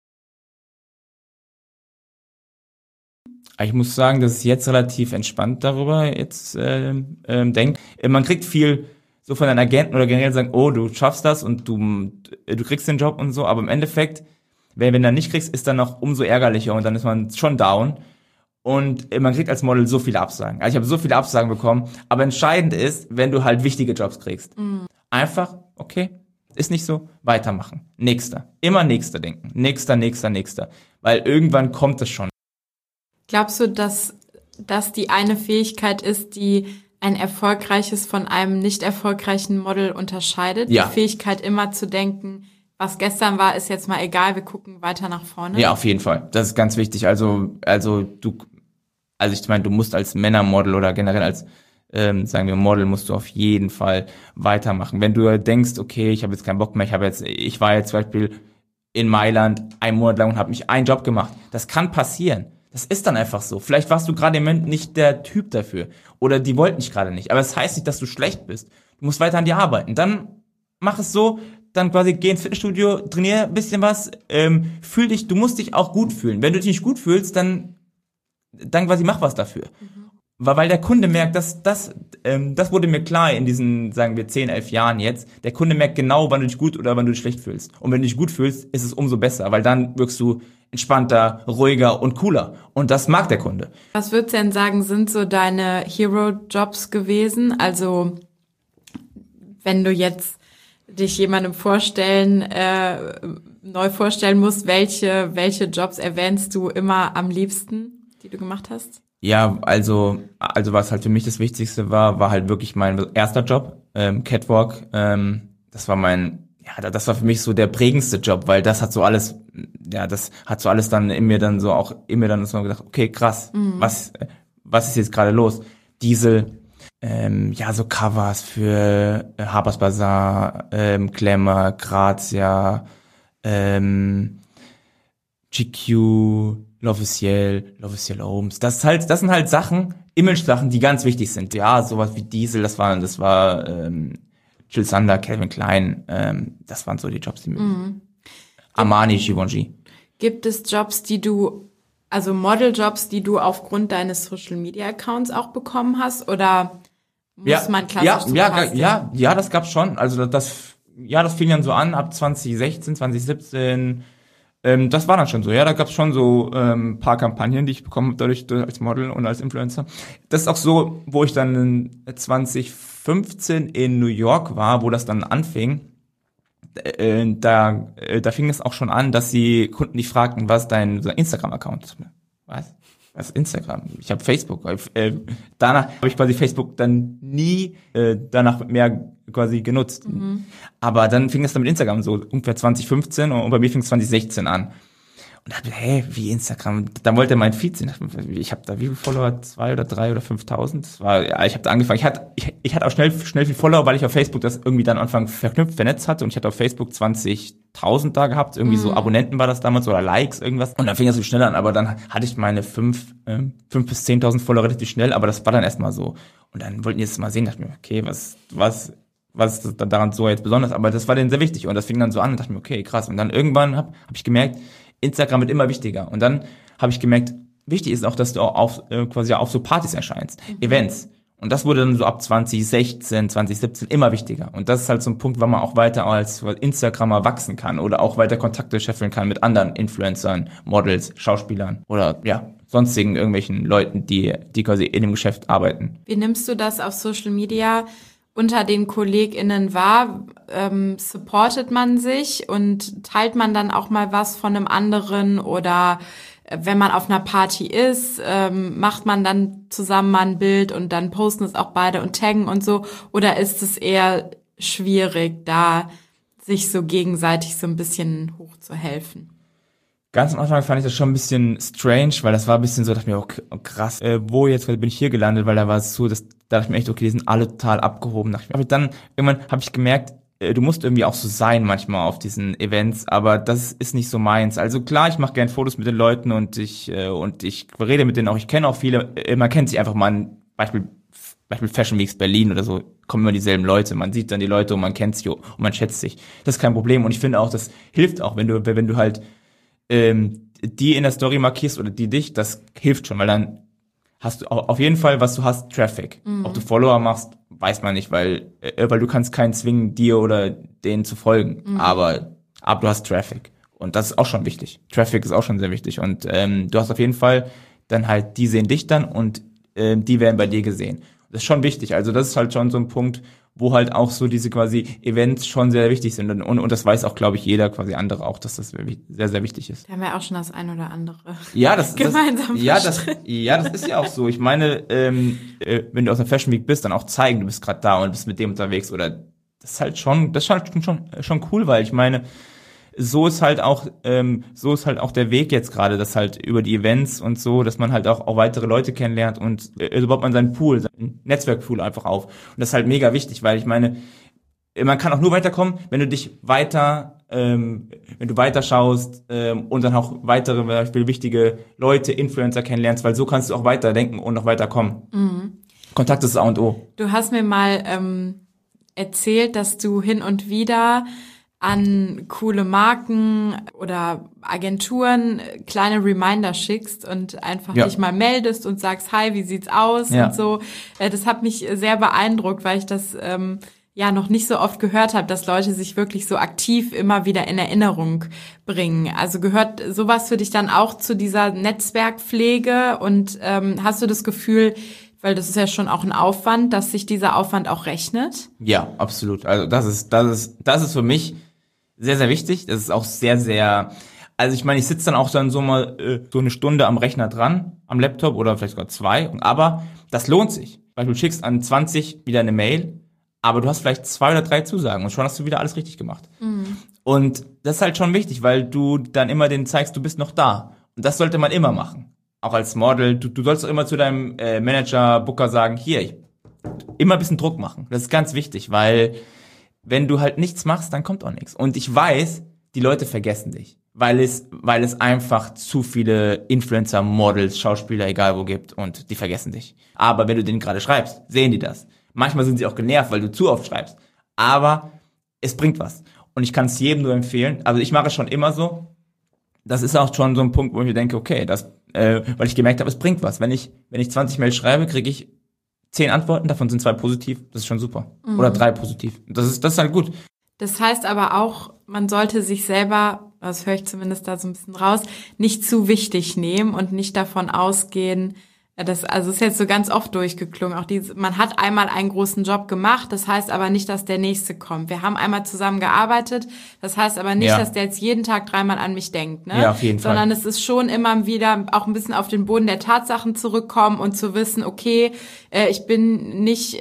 S3: Ich muss sagen, dass ich jetzt relativ entspannt darüber jetzt denke. Man kriegt viel so von deinen Agenten oder generell sagen, oh, du schaffst das und du kriegst den Job und so, aber im Endeffekt, wenn du dann nicht kriegst, ist dann noch umso ärgerlicher und dann ist man schon down. Und man kriegt als Model so viele Absagen. Also ich habe so viele Absagen bekommen, aber entscheidend ist, wenn du halt wichtige Jobs kriegst. Einfach, okay, ist nicht so, weitermachen. Nächster. Immer nächster denken. Nächster. Weil irgendwann kommt es schon.
S2: Glaubst du, dass das die eine Fähigkeit ist, die ein erfolgreiches von einem nicht erfolgreichen Model unterscheidet?
S3: Ja.
S2: Die Fähigkeit, immer zu denken, was gestern war, ist jetzt mal egal, wir gucken weiter nach vorne?
S3: Ja, auf jeden Fall. Das ist ganz wichtig. Ich meine, du musst als Männermodel oder generell als, sagen wir Model, musst du auf jeden Fall weitermachen. Wenn du denkst, okay, ich habe jetzt keinen Bock mehr, ich war jetzt zum Beispiel in Mailand 1 Monat lang und habe mich einen Job gemacht. Das kann passieren. Das ist dann einfach so. Vielleicht warst du gerade im Moment nicht der Typ dafür. Oder die wollten dich gerade nicht. Aber das heißt nicht, dass du schlecht bist. Du musst weiter an dir arbeiten. Dann mach es so, dann quasi geh ins Fitnessstudio, trainier ein bisschen was, fühl dich, du musst dich auch gut fühlen. Wenn du dich nicht gut fühlst, dann quasi mach was dafür. Weil der Kunde merkt, das wurde mir klar in diesen, sagen wir, 10, 11 Jahren jetzt. Der Kunde merkt genau, wann du dich gut oder wann du dich schlecht fühlst. Und wenn du dich gut fühlst, ist es umso besser, weil dann wirkst du entspannter, ruhiger und cooler. Und das mag der Kunde.
S2: Was würdest du denn sagen, sind so deine Hero-Jobs gewesen? Also, wenn du jetzt dich jemandem neu vorstellen musst, welche Jobs erwähnst du immer am liebsten, die du gemacht hast?
S3: Ja, also was halt für mich das Wichtigste war halt wirklich mein erster Job, Catwalk. Das war für mich so der prägendste Job, weil das hat so alles dann in mir dann so gedacht, okay, krass, was ist jetzt gerade los? Diesel, so Covers für Harper's Bazaar, Glamour, Grazia, GQ, L'Officiel Homes. Das sind halt Sachen, Image-Sachen, die ganz wichtig sind. Ja, sowas wie Diesel, das war Jill Sander, Calvin Klein, das waren so die Jobs, die Armani, Givenchy.
S2: Gibt es Jobs, Modeljobs, die du aufgrund deines Social-Media-Accounts auch bekommen hast? Oder muss man klassisch
S3: Ja, das gab's schon. Also das fing dann so an, ab 2016, 2017. Das war dann schon so, ja, da gab's schon so paar Kampagnen, die ich bekommen habe, dadurch als Model und als Influencer. Das ist auch so, wo ich dann 2015 in New York war, wo das dann anfing. Da fing es auch schon an, dass die Kunden dich fragten, was dein Instagram-Account ist. Was ist Instagram? Ich habe Facebook. Danach habe ich quasi Facebook dann nie danach mehr quasi genutzt. Aber dann fing es dann mit Instagram so ungefähr 2015 und bei mir fing es 2016 an. Und dachte, wie Instagram? Dann wollte er mein Feed sehen. Ich habe da wie viele Follower? 2 oder 3 oder 5.000? Ich habe da angefangen. Ich hatte auch schnell viel Follower, weil ich auf Facebook das irgendwie dann am Anfang vernetzt hatte und ich hatte auf Facebook 20.000 da gehabt. Irgendwie so Abonnenten war das damals oder Likes, irgendwas. Und dann fing das so schnell an, aber dann hatte ich meine 5 bis 10.000 Follower relativ schnell, aber das war dann erstmal so. Und dann wollten die es mal sehen, dachte ich mir, okay, was was ist daran so jetzt besonders, aber das war denen sehr wichtig und das fing dann so an und dachte mir, okay, krass. Und dann irgendwann hab ich gemerkt, Instagram wird immer wichtiger und dann habe ich gemerkt, wichtig ist auch, dass du auch quasi auf so Partys erscheinst, Events. Und das wurde dann so ab 2016, 2017 immer wichtiger. Und das ist halt so ein Punkt, wann man auch weiter als Instagrammer wachsen kann oder auch weiter Kontakte scheffeln kann mit anderen Influencern, Models, Schauspielern oder ja, sonstigen irgendwelchen Leuten, die quasi in dem Geschäft arbeiten.
S2: Wie nimmst du das auf Social Media unter den KollegInnen wahr? Supportet man sich und teilt man dann auch mal was von einem anderen oder wenn man auf einer Party ist, macht man dann zusammen mal ein Bild und dann posten es auch beide und taggen und so? Oder ist es eher schwierig, da sich so gegenseitig so ein bisschen hochzuhelfen?
S3: Ganz am Anfang fand ich das schon ein bisschen strange, weil das war ein bisschen so, dachte ich mir, okay, krass, wo jetzt bin ich hier gelandet, weil da war es so, da dachte ich mir echt, okay, die sind alle total abgehoben. Aber dann irgendwann habe ich gemerkt, du musst irgendwie auch so sein manchmal auf diesen Events, aber das ist nicht so meins. Also klar, ich mache gern Fotos mit den Leuten und ich rede mit denen auch. Ich kenne auch viele, man kennt sich einfach mal, ein Beispiel Fashion Weeks Berlin oder so, kommen immer dieselben Leute. Man sieht dann die Leute und man kennt sich und man schätzt sich. Das ist kein Problem und ich finde auch, das hilft auch, wenn du halt die in der Story markierst oder die dich, das hilft schon, weil dann hast du auf jeden Fall, was du hast, Traffic. Ob du Follower machst, weiß man nicht, weil du kannst keinen zwingen, dir oder denen zu folgen. Aber du hast Traffic. Und das ist auch schon wichtig. Traffic ist auch schon sehr wichtig. Und du hast auf jeden Fall dann halt, die sehen dich dann und die werden bei dir gesehen. Das ist schon wichtig. Also das ist halt schon so ein Punkt, wo halt auch so diese quasi Events schon sehr wichtig sind. Und das weiß auch, glaube ich, jeder quasi andere auch, dass das sehr, sehr wichtig ist.
S2: Da haben wir auch schon das ein oder andere
S3: gemeinsam das ist ja auch so. Ich meine, wenn du aus der Fashion Week bist, dann auch zeigen, du bist gerade da und bist mit dem unterwegs. Oder das ist halt schon cool, weil ich meine, so ist halt auch der Weg jetzt gerade, dass halt über die Events und so, dass man halt auch weitere Leute kennenlernt und so baut man seinen Netzwerkpool einfach auf. Und das ist halt mega wichtig, weil ich meine, man kann auch nur weiterkommen, wenn du weiter schaust und dann auch weitere, zum Beispiel wichtige Leute, Influencer kennenlernst, weil so kannst du auch weiterdenken und noch weiterkommen. Kontakt ist das A und O.
S2: Du hast mir mal erzählt, dass du hin und wieder an coole Marken oder Agenturen kleine Reminder schickst und einfach dich mal meldest und sagst, hi, wie sieht's aus und so. Das hat mich sehr beeindruckt, weil ich das noch nicht so oft gehört habe, dass Leute sich wirklich so aktiv immer wieder in Erinnerung bringen. Also gehört sowas für dich dann auch zu dieser Netzwerkpflege und hast du das Gefühl, weil das ist ja schon auch ein Aufwand, dass sich dieser Aufwand auch rechnet?
S3: Ja, absolut. Also das ist für mich sehr, sehr wichtig. Das ist auch sehr, sehr, also ich meine, ich sitze dann auch dann so mal so eine Stunde am Rechner dran, am Laptop oder vielleicht sogar 2, aber das lohnt sich. Weil du schickst an 20 wieder eine Mail, aber du hast vielleicht 2 oder 3 Zusagen und schon hast du wieder alles richtig gemacht. Und das ist halt schon wichtig, weil du dann immer denen zeigst, du bist noch da. Und das sollte man immer machen. Auch als Model, du sollst auch immer zu deinem Manager, Booker sagen, hier, immer ein bisschen Druck machen. Das ist ganz wichtig, weil wenn du halt nichts machst, dann kommt auch nichts. Und ich weiß, die Leute vergessen dich, weil es einfach zu viele Influencer, Models, Schauspieler, egal wo gibt und die vergessen dich. Aber wenn du denen gerade schreibst, sehen die das. Manchmal sind sie auch genervt, weil du zu oft schreibst. Aber es bringt was. Und ich kann es jedem nur empfehlen. Also ich mache es schon immer so. Das ist auch schon so ein Punkt, wo ich mir denke, okay, weil ich gemerkt habe, es bringt was. Wenn ich 20 Mails schreibe, kriege ich 10 Antworten, davon sind 2 positiv, das ist schon super. Oder 3 positiv. Das ist halt gut.
S2: Das heißt aber auch, man sollte sich selber, das höre ich zumindest da so ein bisschen raus, nicht zu wichtig nehmen und nicht davon ausgehen, also ist jetzt so ganz oft durchgeklungen, auch man hat einmal einen großen Job gemacht, das heißt aber nicht, dass der nächste kommt. Wir haben einmal zusammen gearbeitet, das heißt aber nicht, dass der jetzt jeden Tag 3-mal an mich denkt, ne?
S3: Ja, auf jeden Fall.
S2: Sondern es ist schon immer wieder auch ein bisschen auf den Boden der Tatsachen zurückkommen und zu wissen, okay, ich bin nicht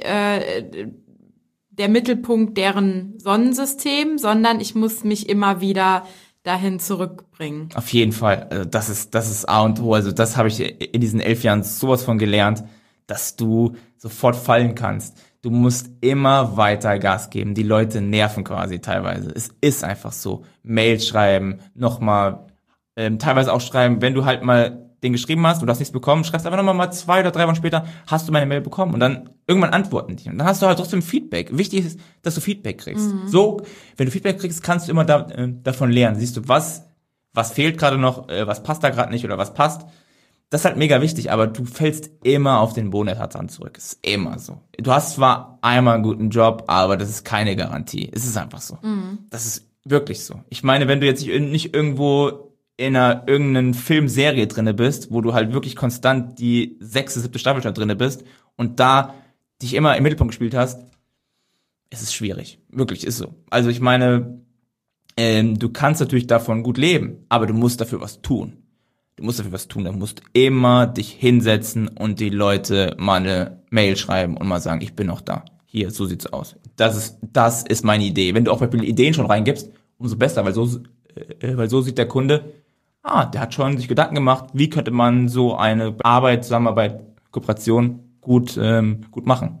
S2: der Mittelpunkt deren Sonnensystem, sondern ich muss mich immer wieder dahin zurückbringen.
S3: Auf jeden Fall. Also das ist A und O. Also das habe ich in diesen 11 Jahren sowas von gelernt, dass du sofort fallen kannst. Du musst immer weiter Gas geben. Die Leute nerven quasi teilweise. Es ist einfach so. Mail schreiben, nochmal, teilweise auch schreiben, wenn du halt mal den geschrieben hast und du hast nichts bekommen, schreibst einfach nochmal mal 2 oder 3 Wochen später, hast du meine Mail bekommen und dann irgendwann antworten die. Und dann hast du halt trotzdem Feedback. Wichtig ist, dass du Feedback kriegst. So, wenn du Feedback kriegst, kannst du immer davon lernen. Siehst du, was fehlt gerade noch, was passt da gerade nicht oder was passt. Das ist halt mega wichtig, aber du fällst immer auf den Boden der Tatsachen zurück. Das ist immer so. Du hast zwar einmal einen guten Job, aber das ist keine Garantie. Es ist einfach so. Das ist wirklich so. Ich meine, wenn du jetzt nicht irgendwo in irgendeinen Filmserie drinne bist, wo du halt wirklich konstant die 6., 7. Staffel schon drinne bist und da dich immer im Mittelpunkt gespielt hast, es ist schwierig. Wirklich, ist so. Also ich meine, du kannst natürlich davon gut leben, aber du musst dafür was tun. Du musst immer dich hinsetzen und die Leute mal eine Mail schreiben und mal sagen, ich bin noch da. Hier, so sieht's aus. Das ist meine Idee. Wenn du auch Beispiel Ideen schon reingibst, umso besser, weil so sieht der Kunde, der hat schon sich Gedanken gemacht, wie könnte man so eine Zusammenarbeit, Kooperation gut machen.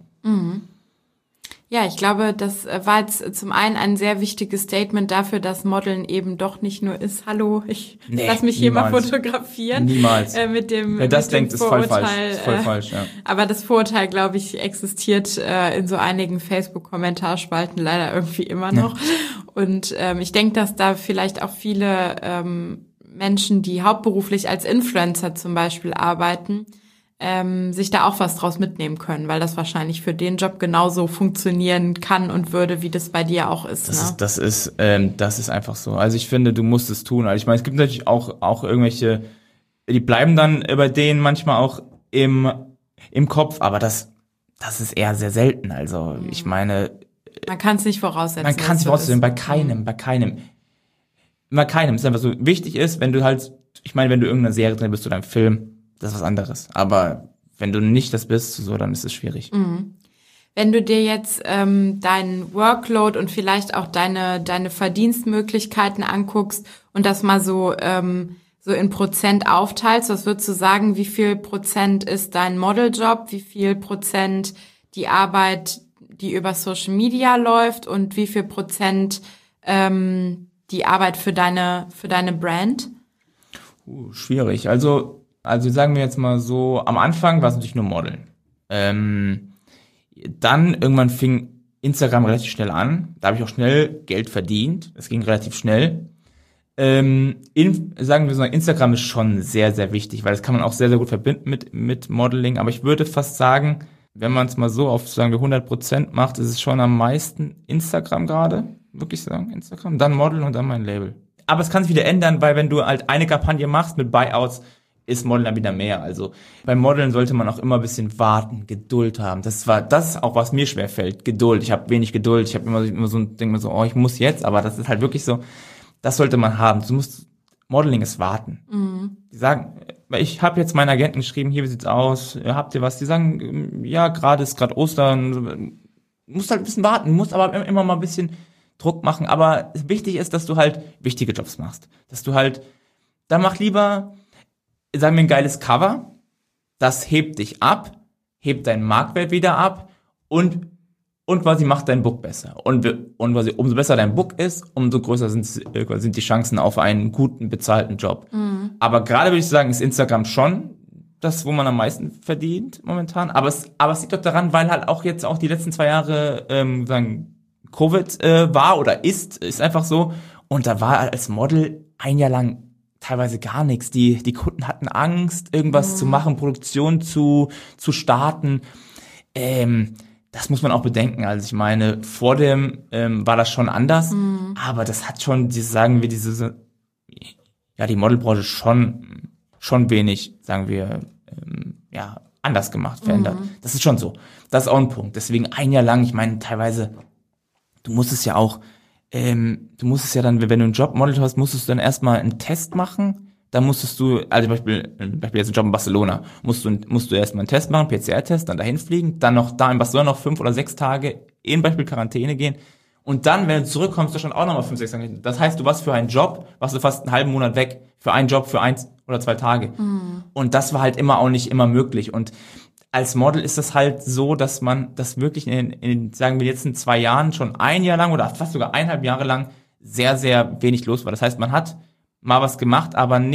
S2: Ja, ich glaube, das war jetzt zum einen ein sehr wichtiges Statement dafür, dass Modeln eben doch nicht nur ist, hallo, lass mich hier mal fotografieren.
S3: Niemals.
S2: Mit dem
S3: Wer das
S2: mit
S3: denkt,
S2: dem
S3: ist voll
S2: Vorurteil,
S3: falsch. Ist voll falsch, ja.
S2: Aber das Vorurteil, glaube ich, existiert in so einigen Facebook-Kommentarspalten leider irgendwie immer noch. Ja. Und ich denke, dass da vielleicht auch viele Menschen, die hauptberuflich als Influencer zum Beispiel arbeiten, sich da auch was draus mitnehmen können, weil das wahrscheinlich für den Job genauso funktionieren kann und würde, wie das bei dir auch ist.
S3: Das ist einfach so. Also ich finde, du musst es tun. Also ich meine, es gibt natürlich auch irgendwelche, die bleiben dann bei denen manchmal auch im Kopf, aber das ist eher sehr selten. Also ich meine,
S2: man kann es nicht voraussetzen.
S3: Man kann es nicht voraussetzen, bei keinem. Es ist einfach so, wichtig ist, wenn du halt, ich meine, wenn du irgendeine Serie drin bist oder einem Film, das ist was anderes. Aber wenn du nicht das bist, so, dann ist es schwierig.
S2: Wenn du dir jetzt deinen Workload und vielleicht auch deine Verdienstmöglichkeiten anguckst und das mal so in Prozent aufteilst, was würdest du sagen, wie viel Prozent ist dein Modeljob, wie viel Prozent die Arbeit, die über Social Media läuft und wie viel Prozent die Arbeit für deine Brand?
S3: Schwierig. Also sagen wir jetzt mal so, am Anfang war es natürlich nur Modeln. Dann irgendwann fing Instagram relativ schnell an. Da habe ich auch schnell Geld verdient. Es ging relativ schnell. Sagen wir so, Instagram ist schon sehr, sehr wichtig, weil das kann man auch sehr, sehr gut verbinden mit Modeling. Aber ich würde fast sagen, wenn man es mal so auf, sagen wir, 100% macht, ist es schon am meisten Instagram gerade. Wirklich sagen, Instagram. Dann Modeln und dann mein Label. Aber es kann sich wieder ändern, weil wenn du halt eine Kampagne machst mit Buyouts, ist Modeln dann wieder mehr. Also beim Modeln sollte man auch immer ein bisschen warten, Geduld haben. Das ist auch, was mir schwer fällt, Geduld. Ich habe wenig Geduld. Ich habe immer so ein Ding, ich muss jetzt, aber das ist halt wirklich so, das sollte man haben. Modeling ist warten. Die sagen, ich habe jetzt meinen Agenten geschrieben, hier, wie sieht's aus? Habt ihr was? Die sagen, ja, ist gerade Ostern. Musst halt ein bisschen warten, musst aber immer mal ein bisschen Druck machen. Aber wichtig ist, dass du halt wichtige Jobs machst. Dass du halt, dann mach lieber, sagen wir, ein geiles Cover, das hebt dich ab, hebt deinen Marktwert wieder ab und quasi macht dein Book besser. Und quasi umso besser dein Book ist, umso größer sind die Chancen auf einen guten, bezahlten Job. Aber gerade würde ich sagen, ist Instagram schon das, wo man am meisten verdient momentan. Aber es liegt doch daran, weil halt auch jetzt auch die letzten 2 Jahre Covid war oder ist einfach so. Und da war als Model ein Jahr lang teilweise gar nichts. Die Kunden hatten Angst, irgendwas zu machen, Produktion zu starten. Das muss man auch bedenken. Also ich meine, vor dem war das schon anders, aber das hat schon, die Modelbranche schon wenig, sagen wir, anders gemacht, verändert. Das ist schon so. Das ist auch ein Punkt. Deswegen ein Jahr lang, ich meine, teilweise, du musst es ja dann, wenn du einen Job modelt hast, musstest du dann erstmal einen Test machen. Da musstest du, also Beispiel jetzt ein Job in Barcelona, musst du erstmal einen Test machen, PCR-Test, dann dahin fliegen, dann noch da in Barcelona noch 5 oder 6 Tage in Beispiel Quarantäne gehen und dann, wenn du zurückkommst, da schon auch nochmal 5, 6 Tage. Das heißt, du warst für einen Job, warst du fast einen halben Monat weg, für einen Job für 1 oder 2 Tage. Und das war halt auch nicht immer möglich. Und als Model ist das halt so, dass man das wirklich in sagen wir, letzten 2 Jahren schon ein Jahr lang oder fast sogar 1,5 Jahre lang sehr, sehr wenig los war. Das heißt, man hat mal was gemacht, aber nicht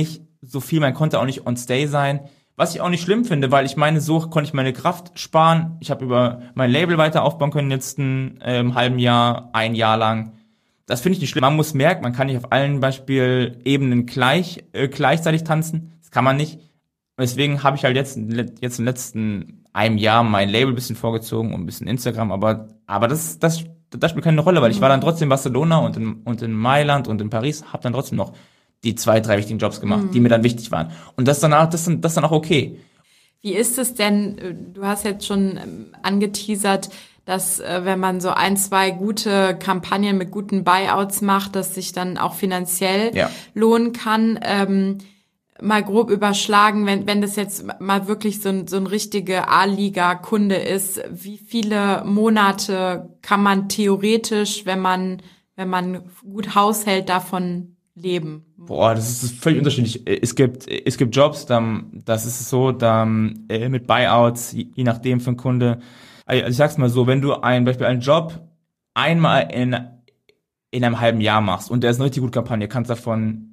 S3: so viel, man konnte auch nicht on stay sein. Was ich auch nicht schlimm finde, weil ich meine, so konnte ich meine Kraft sparen. Ich habe über mein Label weiter aufbauen können im letzten halben Jahr, ein Jahr lang. Das finde ich nicht schlimm. Man muss merken, man kann nicht auf allen Beispielebenen gleichzeitig tanzen. Das kann man nicht. Deswegen habe ich halt jetzt im letzten einem Jahr mein Label ein bisschen vorgezogen und ein bisschen Instagram. Aber das spielt keine Rolle, weil ich war dann trotzdem in Barcelona und in Mailand und in Paris, habe dann trotzdem noch die 2, 3 wichtigen Jobs gemacht, die mir dann wichtig waren. Und das dann auch okay.
S2: Wie ist es denn, du hast jetzt schon angeteasert, dass wenn man so 1, 2 gute Kampagnen mit guten Buyouts macht, dass sich dann auch finanziell lohnen kann. Mal grob überschlagen, wenn das jetzt mal wirklich so ein richtiger A-Liga-Kunde ist, wie viele Monate kann man theoretisch, wenn man gut haushält, davon leben?
S3: Boah, das ist völlig unterschiedlich. Es gibt Jobs, das ist so, mit Buyouts, je nachdem für einen Kunde. Also ich sag's mal so, wenn du einen Job einmal in einem halben Jahr machst und der ist eine richtig gute Kampagne, kannst davon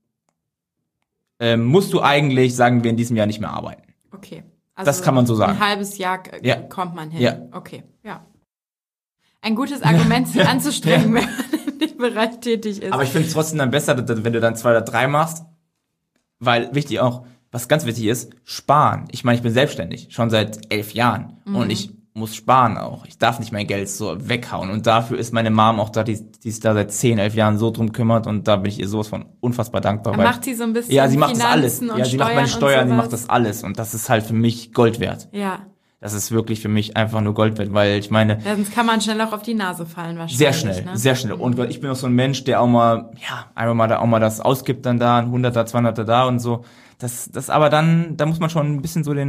S3: musst du eigentlich, sagen wir, in diesem Jahr nicht mehr arbeiten.
S2: Okay. Also
S3: das kann man so sagen.
S2: Ein halbes Jahr kommt man hin.
S3: Ja.
S2: Okay, ja. Ein gutes Argument, sich anzustrengen, wenn man in dem Bereich tätig ist.
S3: Aber ich finde es trotzdem dann besser, wenn du dann 2 oder 3 machst, weil wichtig auch, was ganz wichtig ist, sparen. Ich meine, ich bin selbstständig, schon seit 11 Jahren und ich muss sparen auch. Ich darf nicht mein Geld so weghauen und dafür ist meine Mom auch da, die sich da seit 10, 11 Jahren so drum kümmert und da bin ich ihr sowas von unfassbar dankbar.
S2: Macht sie so ein bisschen
S3: ja, sie macht
S2: Finanzen
S3: das alles. Ja, sie macht meine Steuern, sie macht das alles und das ist halt für mich Gold wert.
S2: Ja.
S3: Das ist wirklich für mich einfach nur Gold wert, weil ich meine...
S2: Ja, sonst kann man schnell auch auf die Nase fallen wahrscheinlich.
S3: Sehr schnell. Und ich bin auch so ein Mensch, der auch mal, einfach mal das ausgibt dann da, ein 100er, 200er da und so. Aber dann, da muss man schon ein bisschen so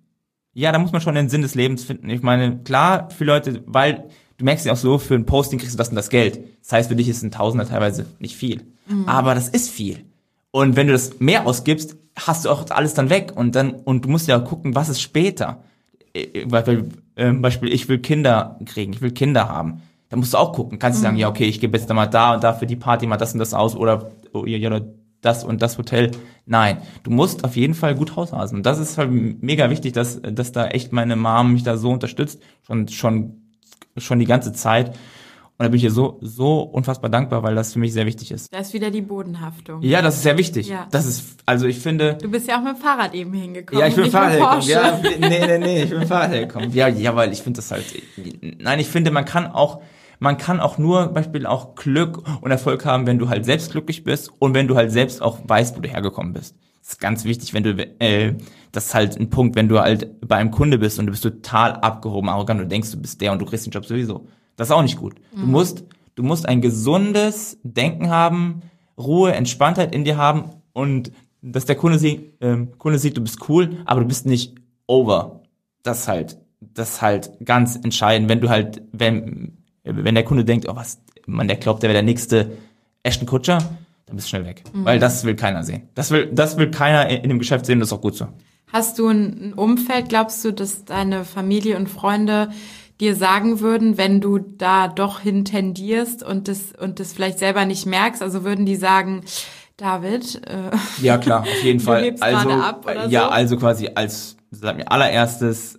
S3: da muss man schon den Sinn des Lebens finden. Ich meine, klar, für Leute, weil du merkst ja auch so, für ein Posting kriegst du das und das Geld. Das heißt, für dich ist ein Tausender teilweise nicht viel. Aber das ist viel. Und wenn du das mehr ausgibst, hast du auch alles dann weg. Und du musst ja gucken, was ist später. Beispiel, ich will Kinder kriegen, ich will Kinder haben. Da musst du auch gucken. Kannst du sagen, ja, okay, ich gebe jetzt mal da und da für die Party mal das und das aus oder das und das Hotel. Nein, du musst auf jeden Fall gut haushalten. Und das ist halt mega wichtig, dass da echt meine Mom mich da so unterstützt, schon die ganze Zeit. Und da bin ich ihr so unfassbar dankbar, weil das für mich sehr wichtig ist.
S2: Da ist wieder die Bodenhaftung.
S3: Ja, das ist sehr wichtig.
S2: Ja.
S3: Das ist, also ich finde...
S2: Du bist ja auch mit dem Fahrrad eben hingekommen.
S3: Ja, ich bin mit dem Fahrrad hergekommen. Ja, nee, ich bin mit dem Fahrrad hergekommen. Ja, weil ich finde das halt... Nein, ich finde, man kann auch nur Beispiel auch Glück und Erfolg haben, wenn du halt selbst glücklich bist und wenn du halt selbst auch weißt, wo du hergekommen bist. Das ist ganz wichtig, wenn du, das ist halt ein Punkt, wenn du halt bei einem Kunde bist und du bist total abgehoben, arrogant und denkst, du bist der und du kriegst den Job sowieso. Das ist auch nicht gut. Du musst ein gesundes Denken haben, Ruhe, Entspanntheit in dir haben und dass der Kunde sieht, du bist cool, aber du bist nicht over. Das ist halt ganz entscheidend, wenn der Kunde denkt, der glaubt, der wäre der nächste Ashton Kutcher, dann bist du schnell weg. Weil das will keiner sehen. Das will keiner in dem Geschäft sehen, das ist auch gut so.
S2: Hast du ein Umfeld, glaubst du, dass deine Familie und Freunde dir sagen würden, wenn du da doch hin tendierst und das vielleicht selber nicht merkst, also würden die sagen, David,
S3: ja klar, auf jeden Fall.
S2: Du lebst gerade ab oder so?
S3: Ja, also quasi als allererstes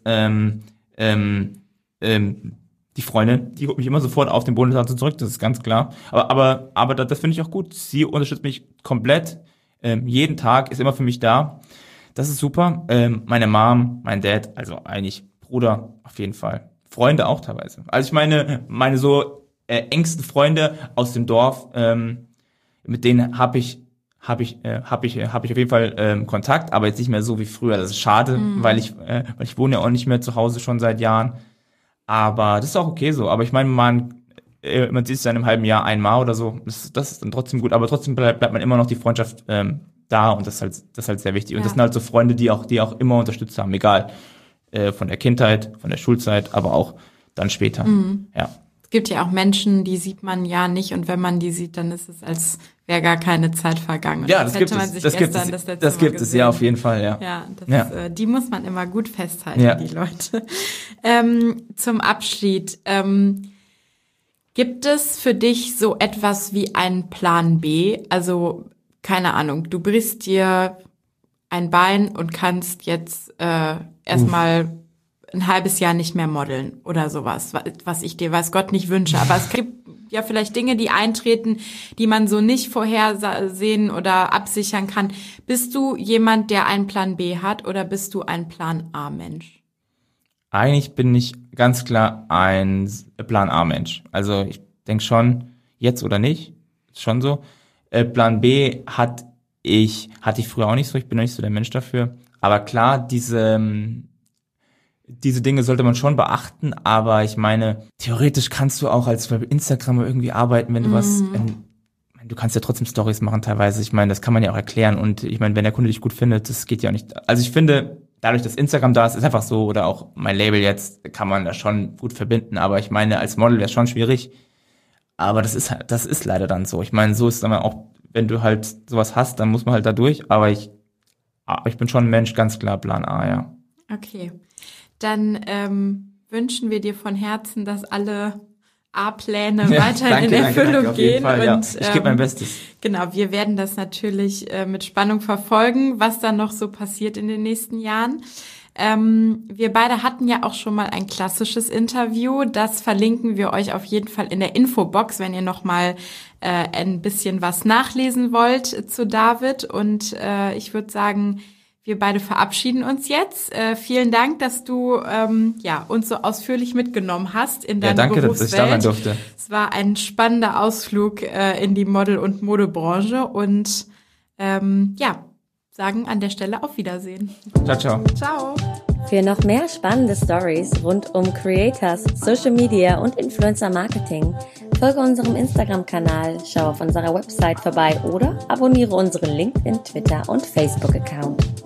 S3: die Freundin, die holt mich immer sofort auf den Boden zurück, das ist ganz klar. Aber das finde ich auch gut. Sie unterstützt mich komplett. Jeden Tag ist immer für mich da. Das ist super. Meine Mom, mein Dad, also eigentlich Bruder auf jeden Fall. Freunde auch teilweise. Also ich meine so engsten Freunde aus dem Dorf, mit denen habe ich auf jeden Fall Kontakt, aber jetzt nicht mehr so wie früher. Das ist schade, weil ich wohne ja auch nicht mehr zu Hause schon seit Jahren. Aber das ist auch okay so. Aber ich meine, man sieht sich in einem halben Jahr einmal oder so. Das ist dann trotzdem gut. Aber trotzdem bleibt man immer noch die Freundschaft da und das ist halt sehr wichtig. Und das sind halt so Freunde, die auch immer unterstützt haben, egal von der Kindheit, von der Schulzeit, aber auch dann später. Ja.
S2: Es gibt ja auch Menschen, die sieht man ja nicht und wenn man die sieht, dann ist es, als wäre gar keine Zeit vergangen.
S3: Ja, das gibt es, ja, auf jeden Fall, ja.
S2: Ja, die muss man immer gut festhalten, die Leute. Zum Abschied, gibt es für dich so etwas wie einen Plan B? Also, keine Ahnung, du brichst dir ein Bein und kannst jetzt erstmal ein halbes Jahr nicht mehr modeln oder sowas, was ich dir, weiß Gott, nicht wünsche. Aber es gibt ja vielleicht Dinge, die eintreten, die man so nicht vorhersehen oder absichern kann. Bist du jemand, der einen Plan B hat, oder bist du ein Plan A-Mensch?
S3: Eigentlich bin ich ganz klar ein Plan A-Mensch. Also ich denke schon, jetzt oder nicht, ist schon so. Plan B hatte ich früher auch nicht so, ich bin noch nicht so der Mensch dafür. Aber klar, diese Dinge sollte man schon beachten, aber ich meine, theoretisch kannst du auch als Instagrammer irgendwie arbeiten, wenn du du kannst ja trotzdem Stories machen teilweise. Ich meine, das kann man ja auch erklären, und ich meine, wenn der Kunde dich gut findet, das geht ja auch nicht. Also ich finde, dadurch, dass Instagram da ist einfach so, oder auch mein Label jetzt, kann man das schon gut verbinden, aber ich meine, als Model wäre es schon schwierig. Aber das ist leider dann so. Ich meine, so ist dann auch, wenn du halt sowas hast, dann muss man halt da durch, aber ich bin schon ein Mensch, ganz klar Plan A, ja.
S2: Okay. Dann wünschen wir dir von Herzen, dass alle A-Pläne weiterhin in Erfüllung gehen.
S3: Fall,
S2: und
S3: ja. Ich gebe mein Bestes.
S2: Genau, wir werden das natürlich mit Spannung verfolgen, was da noch so passiert in den nächsten Jahren. Wir beide hatten ja auch schon mal ein klassisches Interview. Das verlinken wir euch auf jeden Fall in der Infobox, wenn ihr noch mal ein bisschen was nachlesen wollt zu David. Und ich würde sagen, wir beide verabschieden uns jetzt. Vielen Dank, dass du uns so ausführlich mitgenommen hast in deine Berufswelt.
S3: Danke, dass ich da sein durfte.
S2: Es war ein spannender Ausflug in die Model- und Modebranche und sagen an der Stelle auf Wiedersehen.
S3: Ciao, ciao.
S2: Ciao.
S1: Für noch mehr spannende Stories rund um Creators, Social Media und Influencer Marketing folge unserem Instagram-Kanal, schau auf unserer Website vorbei oder abonniere unseren LinkedIn, Twitter und Facebook-Account.